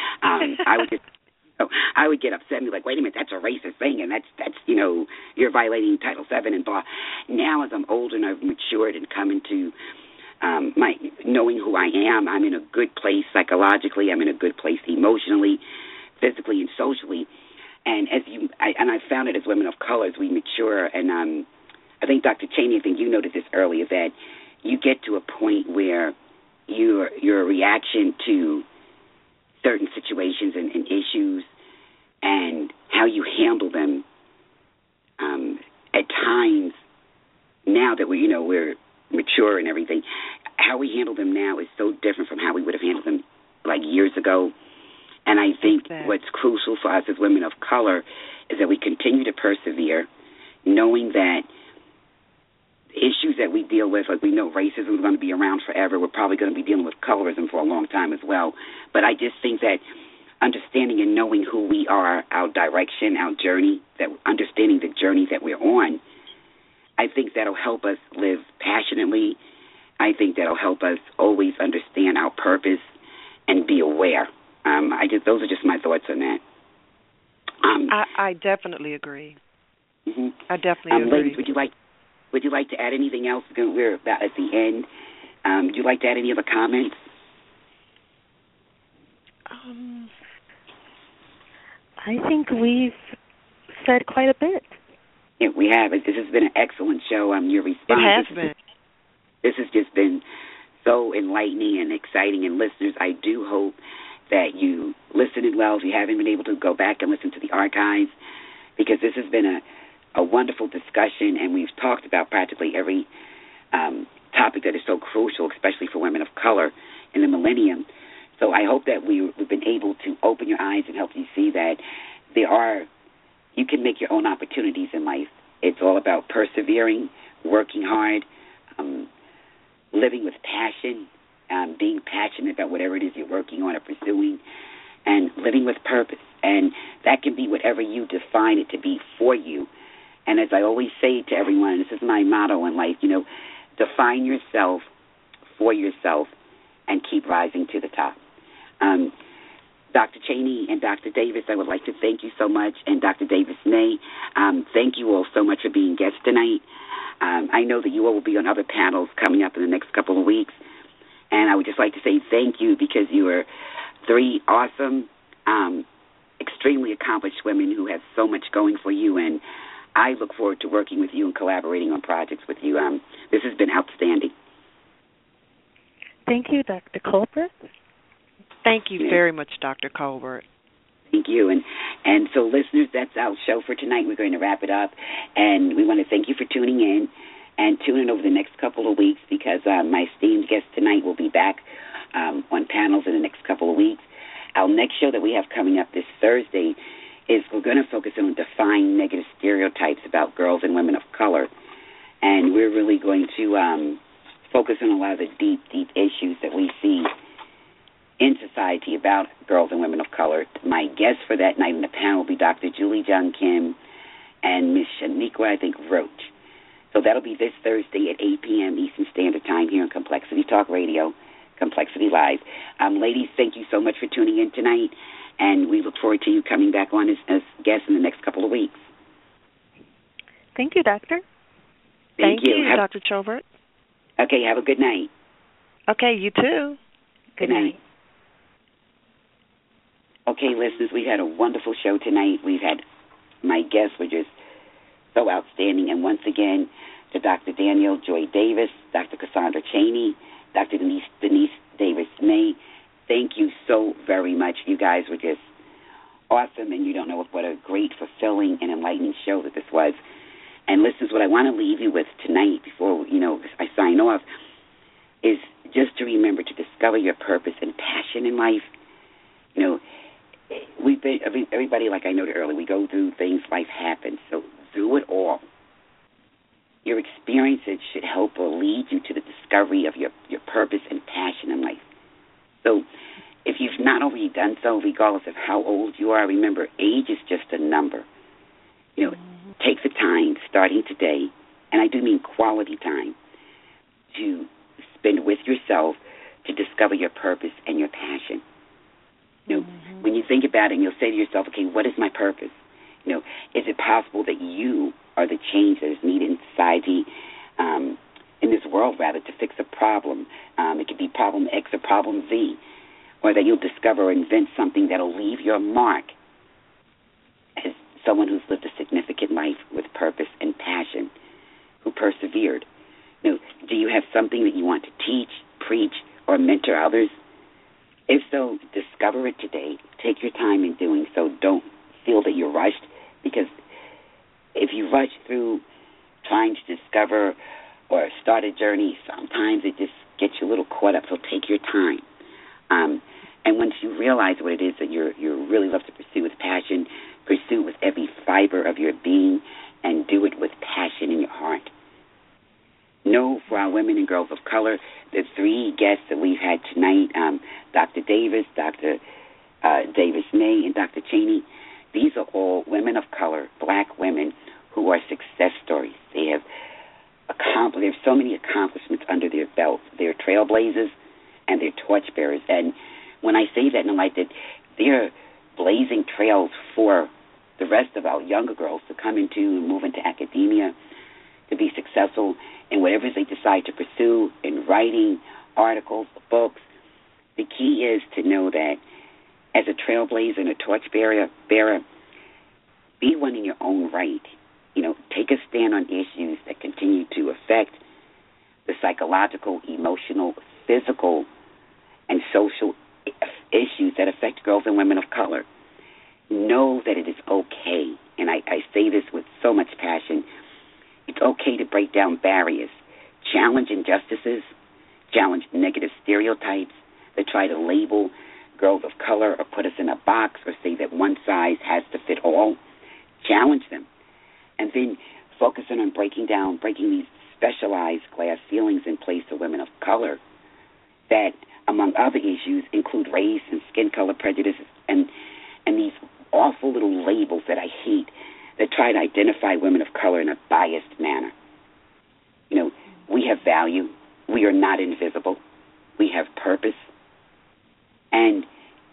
I would get upset and be like, wait a minute, that's a racist thing, and that's you're violating Title VII and blah. Now as I'm older and I've matured and come into my knowing who I am, I'm in a good place psychologically, I'm in a good place emotionally, physically, and socially. And I found it as women of color as we mature, and I think Dr. Cheney, I think you noted this earlier, that you get to a point where your reaction to certain situations and issues and how you handle them at times, now that we're mature and everything, how we handle them now is so different from how we would have handled them like years ago. And I think what's crucial for us as women of color is that we continue to persevere, knowing that issues that we deal with, like we know racism is going to be around forever. We're probably going to be dealing with colorism for a long time as well. But I just think that understanding and knowing who we are, our direction, our journey, that understanding the journey that we're on, I think that'll help us live passionately, I think that'll help us always understand our purpose and be aware. Those are just my thoughts on that. I definitely agree. Mm-hmm. I definitely agree. Ladies, would you like to add anything else? We're about at the end. Would you like to add any other comments? I think we've said quite a bit. Yeah, we have. This has been an excellent show. Your response. It has been. This has just been so enlightening and exciting. And listeners, I do hope that you listened well. If you haven't been able to, go back and listen to the archives, because this has been a wonderful discussion, and we've talked about practically every topic that is so crucial, especially for women of color in the millennium. So I hope that we've been able to open your eyes and help you see that you can make your own opportunities in life. It's all about persevering, working hard, living with passion, being passionate about whatever it is you're working on or pursuing, and living with purpose. And that can be whatever you define it to be for you. And as I always say to everyone, this is my motto in life, define yourself for yourself and keep rising to the top. Dr. Cheney and Dr. Davis, I would like to thank you so much, and Dr. Davis-May, thank you all so much for being guests tonight. I know that you all will be on other panels coming up in the next couple of weeks, and I would just like to say thank you, because you are three awesome, extremely accomplished women who have so much going for you, and I look forward to working with you and collaborating on projects with you. This has been outstanding. Thank you, Dr. Colbert. Thank you very much, Dr. Colbert. Thank you. And so, listeners, that's our show for tonight. We're going to wrap it up, and we want to thank you for tuning in, and tune in over the next couple of weeks, because my esteemed guest tonight will be back on panels in the next couple of weeks. Our next show that we have coming up this Thursday is we're going to focus on defying negative stereotypes about girls and women of color, and we're really going to focus on a lot of the deep, deep issues that we see in society about girls and women of color. My guest for that night in the panel will be Dr. Julie Jung Kim and Ms. Shaniqua, Roach. So that'll be this Thursday at 8 p.m. Eastern Standard Time here on Complexity Talk Radio, Complexity Live. Ladies, thank you so much for tuning in tonight, and we look forward to you coming back on as guests in the next couple of weeks. Thank you, Doctor. Thank you, Dr. Colbert. Okay, have a good night. Okay, you too. Good night. Okay, listeners, we've had a wonderful show tonight. We've had, my guests were just so outstanding. And once again, to Dr. Daniel Joy Davis, Dr. Cassandra Cheney, Dr. Denise Davis-May, thank you so very much. You guys were just awesome, and you don't know what a great, fulfilling, and enlightening show that this was. And listeners, what I want to leave you with tonight before, I sign off is just to remember to discover your purpose and passion in life. Everybody, like I noted earlier, we go through things, life happens. So through it all, your experiences should help or lead you to the discovery of your purpose and passion in life. So if you've not already done so, regardless of how old you are, remember, age is just a number. Take the time, starting today, and I do mean quality time, to spend with yourself to discover your purpose and your passion. When you think about it, and you'll say to yourself, okay, what is my purpose? Is it possible that you are the change that is needed in society, in this world, rather, to fix a problem? It could be problem X or problem Z, or that you'll discover or invent something that will leave your mark as someone who's lived a significant life with purpose and passion, who persevered. Do you have something that you want to teach, preach, or mentor others? If so, discover it today. Take your time in doing so. Don't feel that you're rushed, because if you rush through trying to discover or start a journey, sometimes it just gets you a little caught up. So take your time. And once you realize what it is that you really love to pursue with passion, pursue with every fiber of your being, and do it with passion in your heart. Know, for our women and girls of color, the three guests that we've had tonight, Dr. Davis, Dr. Davis-May, and Dr. Cheney, these are all women of color, black women, who are success stories. They have so many accomplishments under their belts. for the rest of our younger girls to come into and move into academia, to be successful in whatever they decide to pursue, in writing, articles, books. The key is to know that as a trailblazer and a torchbearer, be one in your own right. Take a stand on issues that continue to affect the psychological, emotional, physical, and social issues that affect girls and women of color. Know that it is okay, and I say this with so much passion, it's okay to break down barriers, challenge injustices, challenge negative stereotypes that try to label girls of color or put us in a box or say that one size has to fit all. Challenge them. And then focusing on breaking these specialized glass ceilings in place of women of color that, among other issues, include race and skin color prejudices and these awful little labels that I hate that try to identify women of color in a biased manner. We have value. We are not invisible. We have purpose. And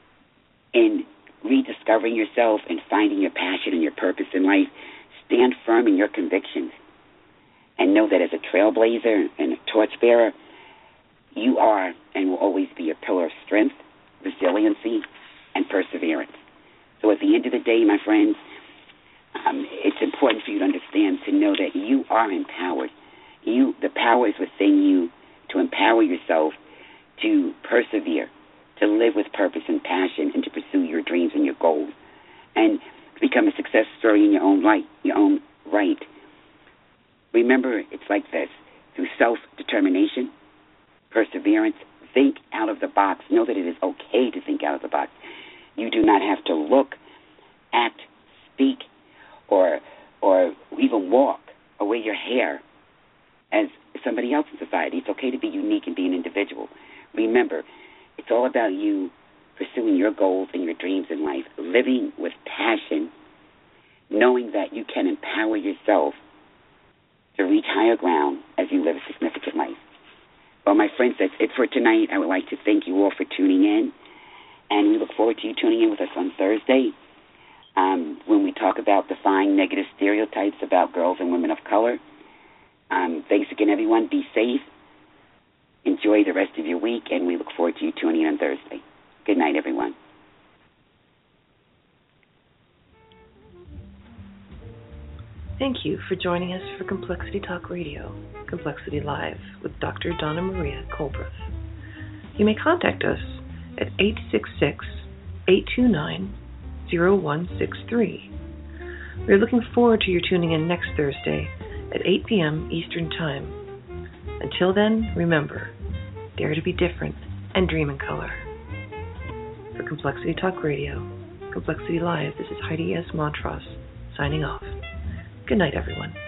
in rediscovering yourself and finding your passion and your purpose in life, stand firm in your convictions and know that as a trailblazer and a torchbearer, you are and will always be a pillar of strength, resiliency, and perseverance. So at the end of the day, my friends, it's important for you to understand, to know that you are empowered. The power is within you to empower yourself to persevere, to live with purpose and passion, and to pursue your dreams and your goals, and become a success story in your own right. Remember, it's like this. Through self-determination, perseverance, think out of the box. Know that it is okay to think out of the box. You do not have to look, act, speak, or even walk or wear your hair as somebody else in society. It's okay to be unique and be an individual. Remember, it's all about you pursuing your goals and your dreams in life, living with passion, knowing that you can empower yourself to reach higher ground as you live a significant life. Well, my friends, that's it for tonight. I would like to thank you all for tuning in, and we look forward to you tuning in with us on Thursday when we talk about defying negative stereotypes about girls and women of color. Thanks again, everyone. Be safe. Enjoy the rest of your week, and we look forward to you tuning in on Thursday. Good night, everyone. Thank you for joining us for Complexity Talk Radio, Complexity Live, with Dr. Donna Maria Colbroth. You may contact us at 866-829-0163. We're looking forward to your tuning in next Thursday at 8 p.m. Eastern Time. Until then, remember, dare to be different and dream in color. For Complexity Talk Radio, Complexity Live, this is Heidi S. Montross, signing off. Good night, everyone.